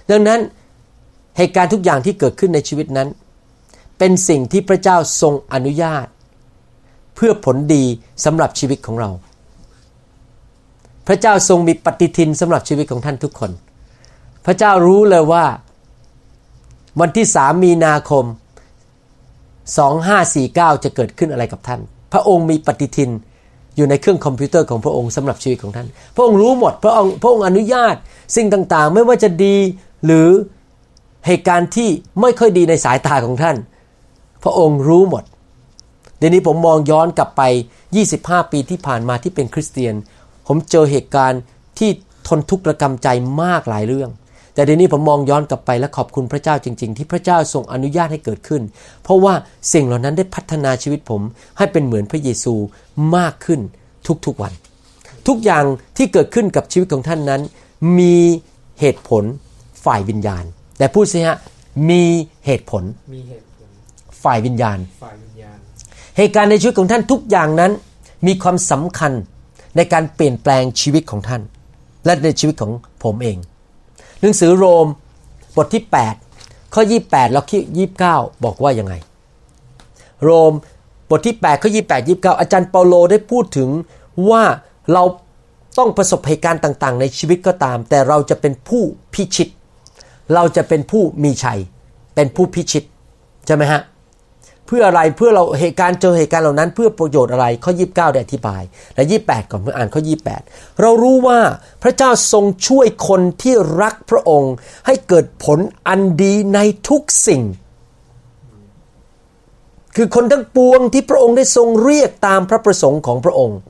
ดังนั้นเหตุการณ์ทุกอย่างที่เกิดขึ้นในชีวิตนั้นเป็นสิ่งที่พระเจ้าทรงอนุญาตเพื่อผลดีสำหรับชีวิตของเราพระเจ้าทรงมีปฏิทินสำหรับชีวิตของท่านทุกคนพระเจ้ารู้เลยว่าวันที่สามมีนาคมสองพันห้าร้อยสี่สิบเก้าจะเกิดขึ้นอะไรกับท่านพระองค์มีปฏิทินอยู่ในเครื่องคอมพิวเตอร์ของพระองค์สำหรับชีวิตของท่านพระองค์รู้หมดพระองค์พระองค์อนุญาตสิ่งต่างๆไม่ว่าจะดีหรือเหตุการณ์ที่ไม่ค่อยดีในสายตาของท่านพระองค์รู้หมดเดี๋ยวนี้ผมมองย้อนกลับไปยี่สิบห้าปีที่ผ่านมาที่เป็นคริสเตียนผมเจอเหตุการณ์ที่ทนทุกข์ระกำใจมากหลายเรื่องแต่เดี๋ยวนี้ผมมองย้อนกลับไปและขอบคุณพระเจ้าจริงๆที่พระเจ้าทรงอนุญาตให้เกิดขึ้นเพราะว่าสิ่งเหล่านั้นได้พัฒนาชีวิตผมให้เป็นเหมือนพระเยซูมากขึ้นทุกๆวันทุกอย่างที่เกิดขึ้นกับชีวิตของท่านนั้นมีเหตุผลฝ่ายวิญญาณแต่พูดสิฮะมีเหตุผลมีเหตุผลฝ่ายวิญญาณฝ่ายวิญญาณเหตุการณ์ในชีวิตของท่านทุกอย่างนั้นมีความสำคัญในการเปลี่ยนแปลงชีวิตของท่านและในชีวิตของผมเองหนังสือโรมบทที่แปดข้อยี่สิบแปดแล้วข้อยี่สิบเก้าบอกว่ายังไงโรมบทที่แปดข้อยี่สิบแปด ยี่สิบเก้าอาจารย์เปาโลได้พูดถึงว่าเราต้องประสบเหตุการณ์ต่างๆในชีวิตก็ตามแต่เราจะเป็นผู้พิชิตเราจะเป็นผู้มีชัยเป็นผู้พิชิตใช่ไหมฮะเพื่ออะไรเพื่อเราเหตุการณ์เจอเหตุการณ์เหล่านั้นเพื่อประโยชน์อะไรข้อยี่สิบเก้าได้อธิบายและยี่สิบแปดก่อนเมื่ออ่านข้อยี่สิบแปดเรารู้ว่าพระเจ้าทรงช่วยคนที่รักพระองค์ให้เกิดผลอันดีในทุกสิ่งคือคนทั้งปวงที่พระองค์ได้ทรงเรียกตามพระประสงค์ของพระองค์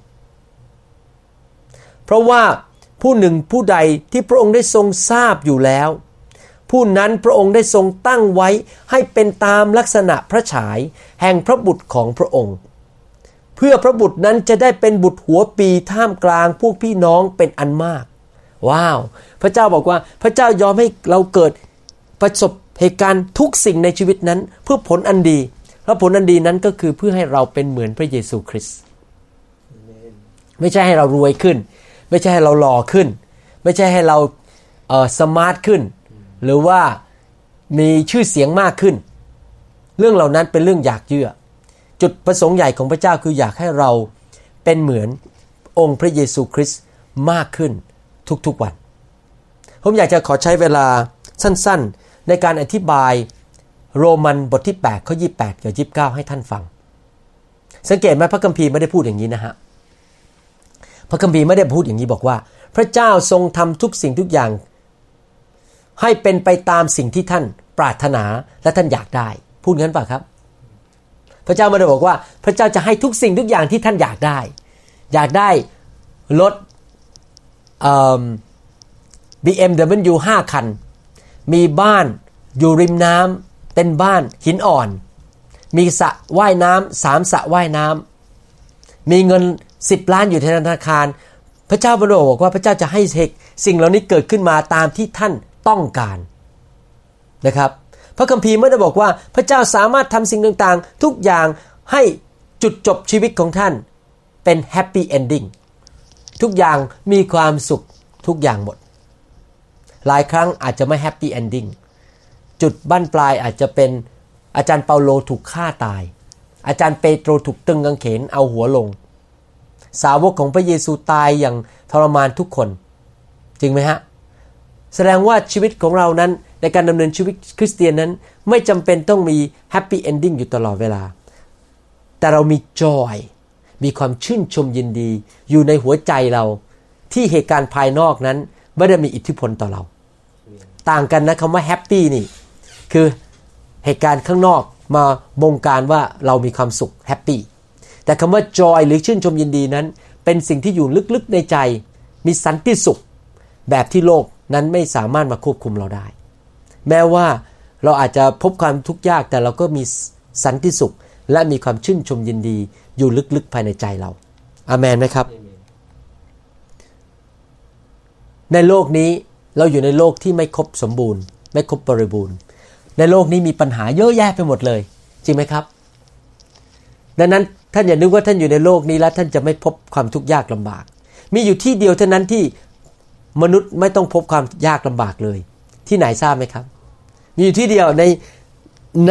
เพราะว่าผู้หนึ่งผู้ใดที่พระองค์ได้ทรงทราบอยู่แล้วผู้นั้นพระองค์ได้ทรงตั้งไว้ให้เป็นตามลักษณะพระฉายแห่งพระบุตรของพระองค์เพื่อพระบุตรนั้นจะได้เป็นบุตรหัวปีท่ามกลางพวกพี่น้องเป็นอันมากว้าวพระเจ้าบอกว่าพระเจ้ายอมให้เราเกิดประสบเหตุการณ์ทุกสิ่งในชีวิตนั้นเพื่อผลอันดีและผลอันดีนั้นก็คือเพื่อให้เราเป็นเหมือนพระเยซูคริสต์ไม่ใช่ให้เรารวยขึ้นไม่ใช่ให้เราหล่อขึ้นไม่ใช่ให้เราเอ่อสมาร์ทขึ้นหรือว่ามีชื่อเสียงมากขึ้นเรื่องเหล่านั้นเป็นเรื่องอยากเยื่อจุดประสงค์ใหญ่ของพระเจ้าคืออยากให้เราเป็นเหมือนองค์พระเยซูคริสต์มากขึ้นทุกๆวันผมอยากจะขอใช้เวลาสั้นๆในการอธิบายโรมันบทที่แปดข้อยี่สิบแปดกับยี่สิบเก้าให้ท่านฟังสังเกตไหมพระคัมภีร์ไม่ได้พูดอย่างนี้นะฮะพระคัมภีร์ไม่ได้พูดอย่างนี้บอกว่าพระเจ้าทรงทำทุกสิ่งทุกอย่างให้เป็นไปตามสิ่งที่ท่านปรารถนาและท่านอยากได้พูดงั้นป่ะครับพระเจ้าไม่ได้บอกว่าพระเจ้าจะให้ทุกสิ่งทุกอย่างที่ท่านอยากได้อยากได้รถเอ่อ บี เอ็ม ดับเบิลยู ห้าคันมีบ้านอยู่ริมน้ำเป็นบ้านหินอ่อนมีสระว่ายน้ำสามสระว่ายน้ำมีเงินสิบล้านอยู่ในธนาคารพระเจ้าบอกว่าพระเจ้าจะให้สิ่งเหล่านี้เกิดขึ้นมาตามที่ท่านต้องการนะครับพระคัมภีร์ไม่ได้บอกว่าพระเจ้าสามารถทำสิ่งต่างๆทุกอย่างให้จุดจบชีวิตของท่านเป็นแฮปปี้เอนดิ้งทุกอย่างมีความสุขทุกอย่างหมดหลายครั้งอาจจะไม่แฮปปี้เอนดิ้งจุดบั้นปลายอาจจะเป็นอาจารย์เปาโลถูกฆ่าตายอาจารย์เปโตรถูกตึงกางเขนเอาหัวลงสาวกของพระเยซูตายอย่างทรมานทุกคนจริงไหมฮะแสดงว่าชีวิตของเรานั้นในการดำเนินชีวิตคริสเตียนนั้นไม่จำเป็นต้องมีแฮปปี้เอนดิ้งอยู่ตลอดเวลาแต่เรามีจอยมีความชื่นชมยินดีอยู่ในหัวใจเราที่เหตุการณ์ภายนอกนั้นไม่ได้มีอิทธิพลต่อเราต่างกันนะคำว่าแฮปปี้นี่คือเหตุการณ์ข้างนอกมาบงการว่าเรามีความสุขแฮปปี้แต่คำว่าจอยหรือชื่นชมยินดีนั้นเป็นสิ่งที่อยู่ลึกๆในใจมีสันติสุขแบบที่โลกนั้นไม่สามารถมาควบคุมเราได้แม้ว่าเราอาจจะพบความทุกข์ยากแต่เราก็มีสันติสุขและมีความชื่นชมยินดีอยู่ลึกๆภายในใจเราอาเมนไหมครับในโลกนี้เราอยู่ในโลกที่ไม่ครบสมบูรณ์ไม่ครบบริบูรณ์ในโลกนี้มีปัญหาเยอะแยะไปหมดเลยจริงไหมครับดังนั้นท่านอย่านึกว่าท่านอยู่ในโลกนี้แล้วท่านจะไม่พบความทุกข์ยากลำบากมีอยู่ที่เดียวเท่านั้นที่มนุษย์ไม่ต้องพบความยากลำบากเลยที่ไหนทราบไหมครับมีอยู่ที่เดียวในใน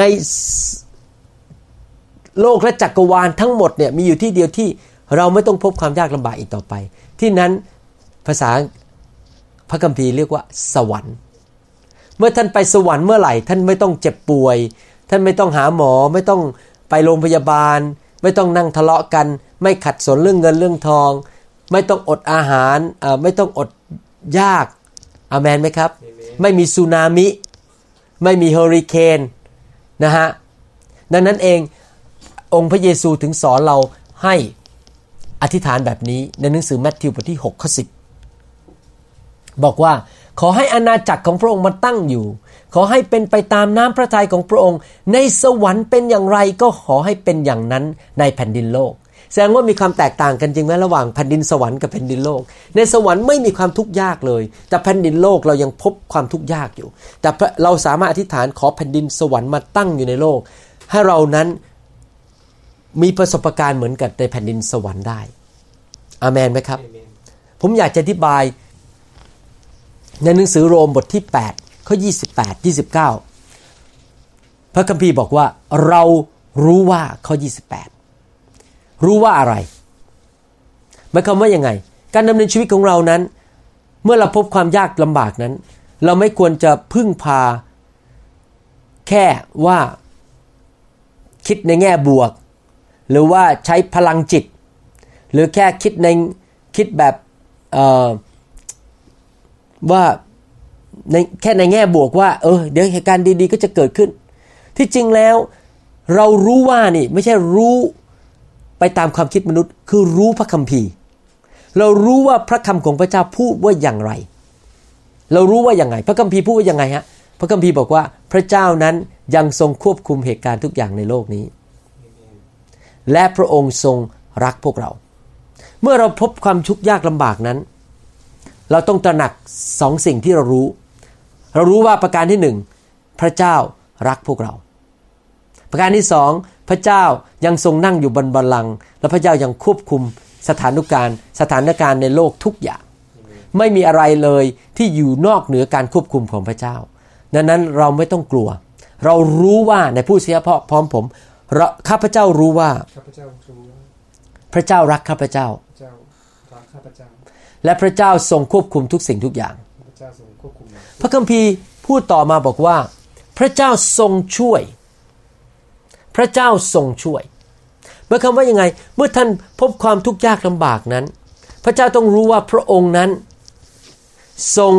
โลกและจักรวาลทั้งหมดเนี่ยมีอยู่ที่เดียวที่เราไม่ต้องพบความยากลำบากอีกต่อไปที่นั้นภาษาพระคัมภีร์เรียกว่าสวรรค์เมื่อท่านไปสวรรค์เมื่อไหร่ท่านไม่ต้องเจ็บป่วยท่านไม่ต้องหาหมอไม่ต้องไปโรงพยาบาลไม่ต้องนั่งทะเลาะกันไม่ขัดสนเรื่องเงินเรื่องทองไม่ต้องอดอาหารเอ่อไม่ต้องอดยากอาเมนไหมครับ Amen. ไม่มีสึนามิไม่มีเฮอริเคนนะฮะดังนั้นเององค์พระเยซูถึงสอนเราให้อธิษฐานแบบนี้ในหนังสือมัทธิวบทที่หกข้อสิบบอกว่าขอให้อาณาจักรของพระองค์มาตั้งอยู่ขอให้เป็นไปตามน้ำพระทัยของพระองค์ในสวรรค์เป็นอย่างไรก็ขอให้เป็นอย่างนั้นในแผ่นดินโลกแสดงว่ามีความแตกต่างกันจริงไหมระหว่างแผ่นดินสวรรค์กับแผ่นดินโลกในสวรรค์ไม่มีความทุกข์ยากเลยแต่แผ่นดินโลกเรายังพบความทุกข์ยากอยู่แต่เราสามารถอธิษฐานขอแผ่นดินสวรรค์มาตั้งอยู่ในโลกให้เรานั้นมีประสบการณ์เหมือนกับในแผ่นดินสวรรค์ได้อาเมนไหมครับ Amen. ผมอยากจะอธิบายในหนังสือโรมบทที่แปดข้อยี่สิบแปด ยี่สิบเก้าพระคัมภีร์บอกว่าเรารู้ว่าข้อยี่สิบแปดรู้ว่าอะไรหมายความว่ายังไงการดำเนินชีวิตของเรานั้นเมื่อเราพบความยากลำบากนั้นเราไม่ควรจะพึ่งพาแค่ว่าคิดในแง่บวกหรือว่าใช้พลังจิตหรือแค่คิดในคิดแบบเอ่อว่าในแค่ในแง่บวกว่าเออเดี๋ยวเหตุการณ์ดีๆก็จะเกิดขึ้นที่จริงแล้วเรารู้ว่านี่ไม่ใช่รู้ไปตามความคิดมนุษย์คือรู้พระคัมภีร์เรารู้ว่าพระคำของพระเจ้าพูดว่าอย่างไรเรารู้ว่าอย่างไรพระคัมภีร์พูดว่าอย่างไรฮะพระคัมภีร์บอกว่าพระเจ้านั้นยังทรงควบคุมเหตุการณ์ทุกอย่างในโลกนี้ Amen. และพระองค์ทรงรักพวกเราเมื่อเราพบความทุกข์ยากลำบากนั้นเราต้องตระหนักสองสิ่งที่เรารู้เรารู้ว่าประการที่หนึ่งพระเจ้ารักพวกเราประการที่สองพระเจ้ายังทรงนั่งอยู่บนบัลลังก์และพระเจ้ายังควบคุมสถานการณ์สถานการณ์ในโลกทุกอย่าง Amen. ไม่มีอะไรเลยที่อยู่นอกเหนือการควบคุมของพระเจ้าดังนั้นเราไม่ต้องกลัวเรารู้ว่าในผู้เสียเพราะพร้อมผมข้าพเจ้ารู้ว่าข้าพเจ้ารู้ว่าพระเจ้ารักข้าพเจ้าพระเจ้ารักข้าพเจ้าและพระเจ้าทรงควบคุมทุกสิ่งทุกอย่างพระเจ้าทรงควบคุมพระคัมภีร์พูดต่อมาบอกว่าพระเจ้าทรงช่วยพระเจ้าทรงช่วยหมายความว่ายังไงเมื่อท่านพบความทุกข์ยากลำบากนั้นพระเจ้าต้องรู้ว่าพระองค์นั้นทรง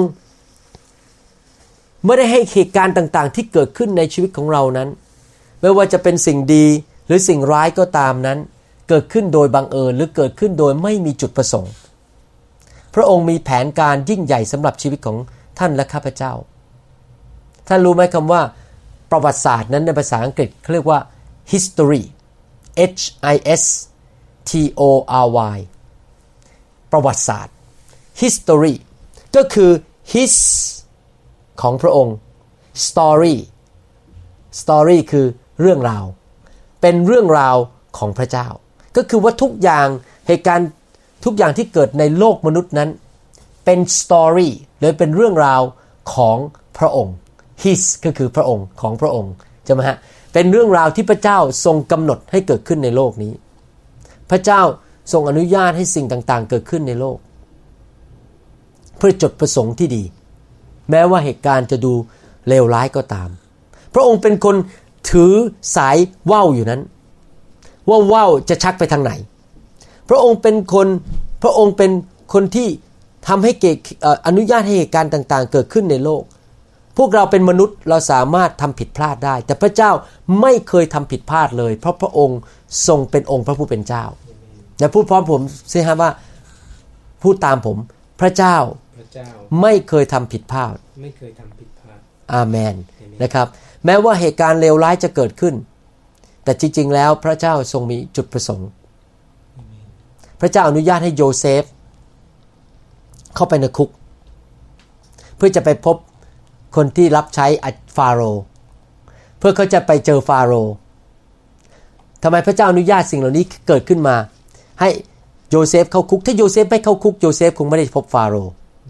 ไม่ได้ให้เหตุการณ์ต่างๆที่เกิดขึ้นในชีวิตของเรานั้นไม่ว่าจะเป็นสิ่งดีหรือสิ่งร้ายก็ตามนั้นเกิดขึ้นโดยบังเอิญหรือเกิดขึ้นโดยไม่มีจุดประสงค์พระองค์มีแผนการยิ่งใหญ่สำหรับชีวิตของท่านและข้าพเจ้าท่านรู้ไหมคำว่าประวัติศาสตร์นั้นในภาษาอังกฤษเขาเรียกว่า history H I S T O R Y ประวัติศาสตร์ history ก็คือ his ของพระองค์ story story คือเรื่องราวเป็นเรื่องราวของพระเจ้าก็คือว่าทุกอย่างเหตุการณ์ทุกอย่างที่เกิดในโลกมนุษย์นั้นเป็น story หรือเป็นเรื่องราวของพระองค์ his ก็คือพระองค์ของพระองค์ใช่ไหมฮะเป็นเรื่องราวที่พระเจ้าทรงกำหนดให้เกิดขึ้นในโลกนี้พระเจ้าทรงอนุญาตให้สิ่งต่างๆเกิดขึ้นในโลกเพื่อจุดประสงค์ที่ดีแม้ว่าเหตุการณ์จะดูเลวร้ายก็ตามพระองค์เป็นคนถือสายว่าวอยู่นั้นว่าว่าวจะชักไปทางไหนพระองค์เป็นคนพระองค์เป็นคนที่ทำให้เกิดอนุญาตให้เหตุการณ์ต่างๆเกิดขึ้นในโลกพวกเราเป็นมนุษย์เราสามารถทำผิดพลาดได้แต่พระเจ้าไม่เคยทำผิดพลาดเลยเพราะพระองค์ทรงเป็นองค์พระผู้เป็นเจ้าและพูดพร้อมผมสิฮะว่าพูดตามผมพระเจ้าไม่เคยทำผิดพลาดไม่เคยทำผิดพลาดอาเมนนะครับแม้ว่าเหตุการณ์เลวร้ายจะเกิดขึ้นแต่จริงๆแล้วพระเจ้าทรงมีจุดประสงค์พระเจ้าอนุญาตให้โยเซฟเข้าไปในคุกเพื่อจะไปพบคนที่รับใช้ฟาโรห์เพื่อเขาจะไปเจอฟาโรห์ทำไมพระเจ้าอนุญาตสิ่งเหล่านี้เกิดขึ้นมาให้โยเซฟเข้าคุกถ้าโยเซฟไม่เข้าคุกโยเซฟคงไม่ได้พบฟาโรห์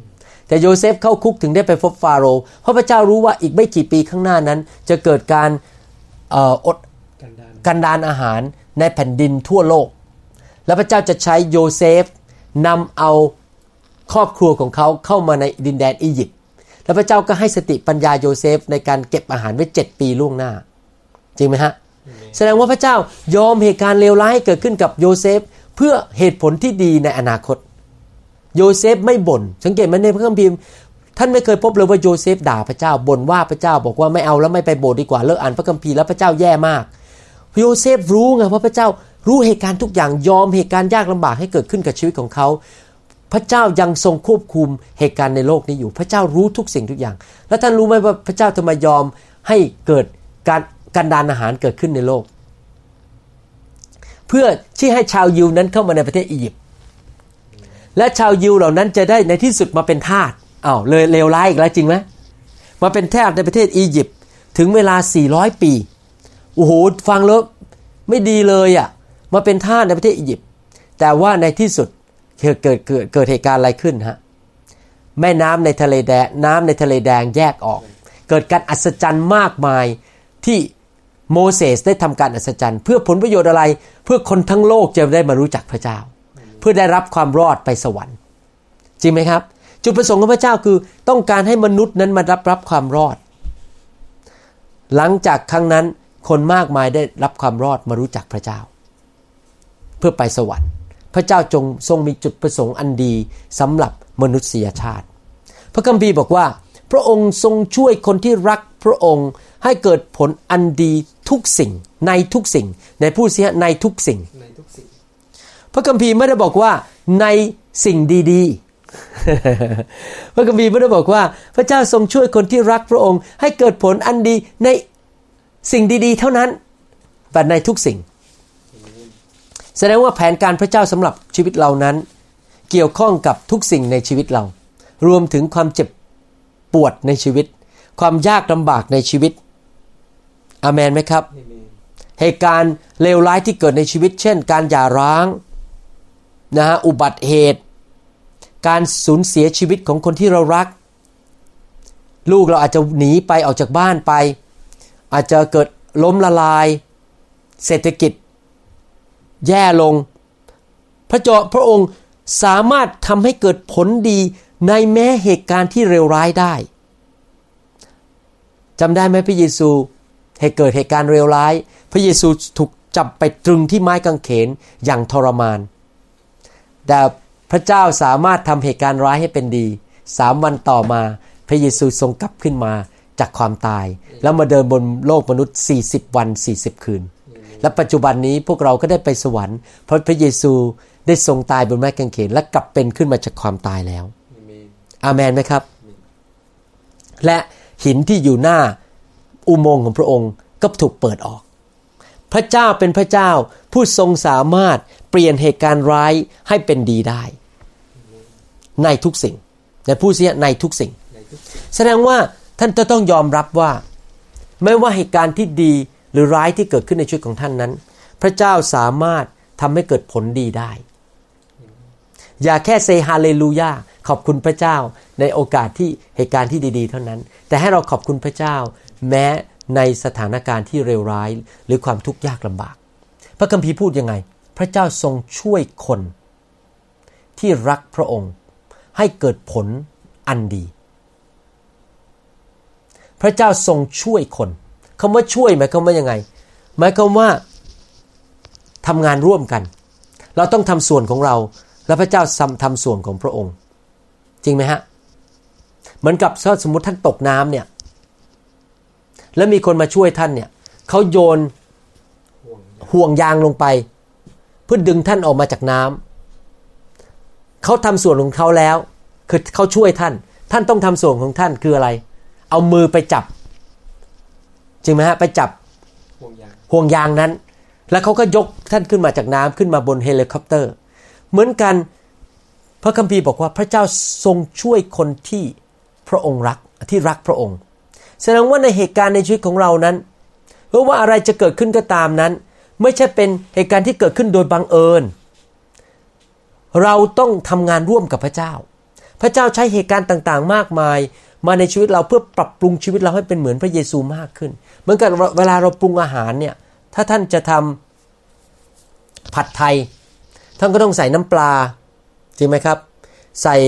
แต่โยเซฟเข้าคุกถึงได้ไปพบฟาโรห์เพราะพระเจ้ารู้ว่าอีกไม่กี่ปีข้างหน้านั้นจะเกิดการเอ่ออดกันดารอาหารในแผ่นดินทั่วโลกและพระเจ้าจะใช้โยเซฟนำเอาครอบครัวของเขาเข้ามาในดินแดนอียิปต์และพระเจ้าก็ให้สติปัญญาโยเซฟในการเก็บอาหารไว้เจ็ดปีล่วงหน้าจริงไหมฮะแสดงว่าพระเจ้ายอมเหตุการณ์เลวร้ายให้เกิดขึ้นกับโยเซฟเพื่อเหตุผลที่ดีในอนาคตโยเซฟไม่บ่นสังเกตไหมในพระคัมภีร์ท่านไม่เคยพบเลยว่าโยเซฟด่าพระเจ้าบ่นว่าพระเจ้าบอกว่าไม่เอาแล้วไม่ไปโบสถ์ดีกว่าเลิกอ่านพระคัมภีร์แล้วพระเจ้าแย่มากโยเซฟรู้ไงว่าพระเจ้ารู้เหตุการณ์ทุกอย่างยอมเหตุการณ์ยากลำบากให้เกิดขึ้นกับชีวิตของเขาพระเจ้ายังทรงควบคุมเหตุการณ์ในโลกนี้อยู่พระเจ้ารู้ทุกสิ่งทุกอย่างแล้วท่านรู้ไหมว่าพระเจ้าทำไมยอมให้เกิดการกันดารอาหารเกิดขึ้นในโลกเพื่อที่ให้ชาวยิวนั้นเข้ามาในประเทศอียิปต์และชาวยิวเหล่านั้นจะได้ในที่สุดมาเป็นทาสอ้าวเลยเลวร้ายอีกแล้วจริงไหมมาเป็นทาสในประเทศอียิปต์ถึงเวลาสี่ร้อยปีโอ้โหฟังแล้วไม่ดีเลยอ่ะมาเป็นทาสในประเทศอียิปต์แต่ว่าในที่สุดเกิดเกิดเกิดเกิดเหตุการณ์อะไรขึ้นฮะแม่น้ำในทะเลแดงน้ำในทะเลแดงแยกออกเกิดการอัศจรรย์มากมายที่โมเสสได้ทำการอัศจรรย์เพื่อผลประโยชน์อะไรเพื่อคนทั้งโลกจะได้มารู้จักพระเจ้าเพื่อได้รับความรอดไปสวรรค์จริงไหมครับจุดประสงค์ของพระเจ้าคือต้องการให้มนุษย์นั้นมารับรับความรอดหลังจากครั้งนั้นคนมากมายได้รับความรอดมารู้จักพระเจ้าเพื่อไปสวรรค์พระเจ้าจงทรงมีจุดประสงค์อันดีสำหรับมนุษยชาติพระคัมภีร์บอกว่าพระองค์ทรงช่วยคนที่รักพระองค์ให้เกิดผลอันดีทุกสิ่งในทุกสิ่งในผู้เสียในทุกสิ่งในทุกสิ่งพระคัมภีร์ไม่ได้บอกว่าในสิ่งดีๆ พระคัมภีร์ไม่ได้บอกว่าพระเจ้าทรงช่วยคนที่รักพระองค์ให้เกิดผลอันดีในสิ่งดีๆเท่านั้นแต่ในทุกสิ่งแสดงว่าแผนการพระเจ้าสำหรับชีวิตเรานั้นเกี่ยวข้องกับทุกสิ่งในชีวิตเรารวมถึงความเจ็บปวดในชีวิตความยากลำบากในชีวิตอาเมนไหมครับเหตุการณ์เลวร้ายที่เกิดในชีวิตเช่นการหย่าร้างนะฮะอุบัติเหตุการสูญเสียชีวิตของคนที่เรารักลูกเราอาจจะหนีไปออกจากบ้านไปอาจจะเกิดล้มละลายเศรษฐกิจแย่ลงพระเจ้าพระองค์สามารถทำให้เกิดผลดีในแม้เหตุการณ์ที่เลวร้ายได้จำได้ไหมพระเยซูให้เกิดเหตุการณ์เลวร้ายพระเยซูถูกจับไปตรึงที่ไม้กางเขนอย่างทรมานแต่พระเจ้าสามารถทำเหตุการณ์ร้ายให้เป็นดีสามวันต่อมาพระเยซูทรงกลับขึ้นมาจากความตายแล้วมาเดินบนโลกมนุษย์สี่สิบวันสี่สิบคืนและปัจจุบันนี้พวกเราก็ได้ไปสวรรค์เพราะพระเยซูได้ทรงตายบนไม้กางเขนและกลับเป็นขึ้นมาจากความตายแล้วอาเมนไหมครับและหินที่อยู่หน้าอุโมงค์ของพระองค์ก็ถูกเปิดออกพระเจ้าเป็นพระเจ้าผู้ทรงสามารถเปลี่ยนเหตุการณ์ร้ายให้เป็นดีได้ในทุกสิ่งในผู้เสียในทุกสิ่งแสดงว่าท่านจะต้องยอมรับว่าไม่ว่าเหตุการณ์ที่ดีหรือร้ายที่เกิดขึ้นในชีวิตของท่านนั้นพระเจ้าสามารถทำให้เกิดผลดีได้อย่าแค่เซฮาเลลูยาขอบคุณพระเจ้าในโอกาสที่เหตุการณ์ที่ดีๆเท่านั้นแต่ให้เราขอบคุณพระเจ้าแม้ในสถานการณ์ที่เลวร้ายหรือความทุกข์ยากลำบากพระคัมภีร์พูดยังไงพระเจ้าทรงช่วยคนที่รักพระองค์ให้เกิดผลอันดีพระเจ้าทรงช่วยคนคำว่าช่วยหมายความว่ายังไงหมายความว่าทำงานร่วมกันเราต้องทำส่วนของเราและพระเจ้าทำส่วนของพระองค์จริงไหมฮะเหมือนกับถ้าสมมติท่านตกน้ำเนี่ยแล้วมีคนมาช่วยท่านเนี่ยเขาโยนห่วงยางลงไปเพื่อดึงท่านออกมาจากน้ำเขาทำส่วนของเขาแล้วคือเขาช่วยท่านท่านต้องทำส่วนของท่านคืออะไรเอามือไปจับจริงไหมฮะไปจับห่วงยางห่วงยางนั้นแล้วเขาก็ยกท่านขึ้นมาจากน้ำขึ้นมาบนเฮลิคอปเตอร์เหมือนกันพระคัมภีร์บอกว่าพระเจ้าทรงช่วยคนที่พระองค์รักที่รักพระองค์แสดงว่าในเหตุการณ์ในชีวิตของเรานั้นเพราะว่าอะไรจะเกิดขึ้นก็ตามนั้นไม่ใช่เป็นเหตุการณ์ที่เกิดขึ้นโดยบังเอิญเราต้องทำงานร่วมกับพระเจ้าพระเจ้าใช้เหตุการณ์ต่างๆมากมายมาในชีวิตเราเพื่อปรับปรุงชีวิตเราให้เป็นเหมือนพระเยซูมากขึ้นเหมือนกับเวลาเราปรุงอาหารเนี่ยถ้าท่านจะทำผัดไทยท่านก็ต้องใส่น้ำปลาจริงไหมครับใส่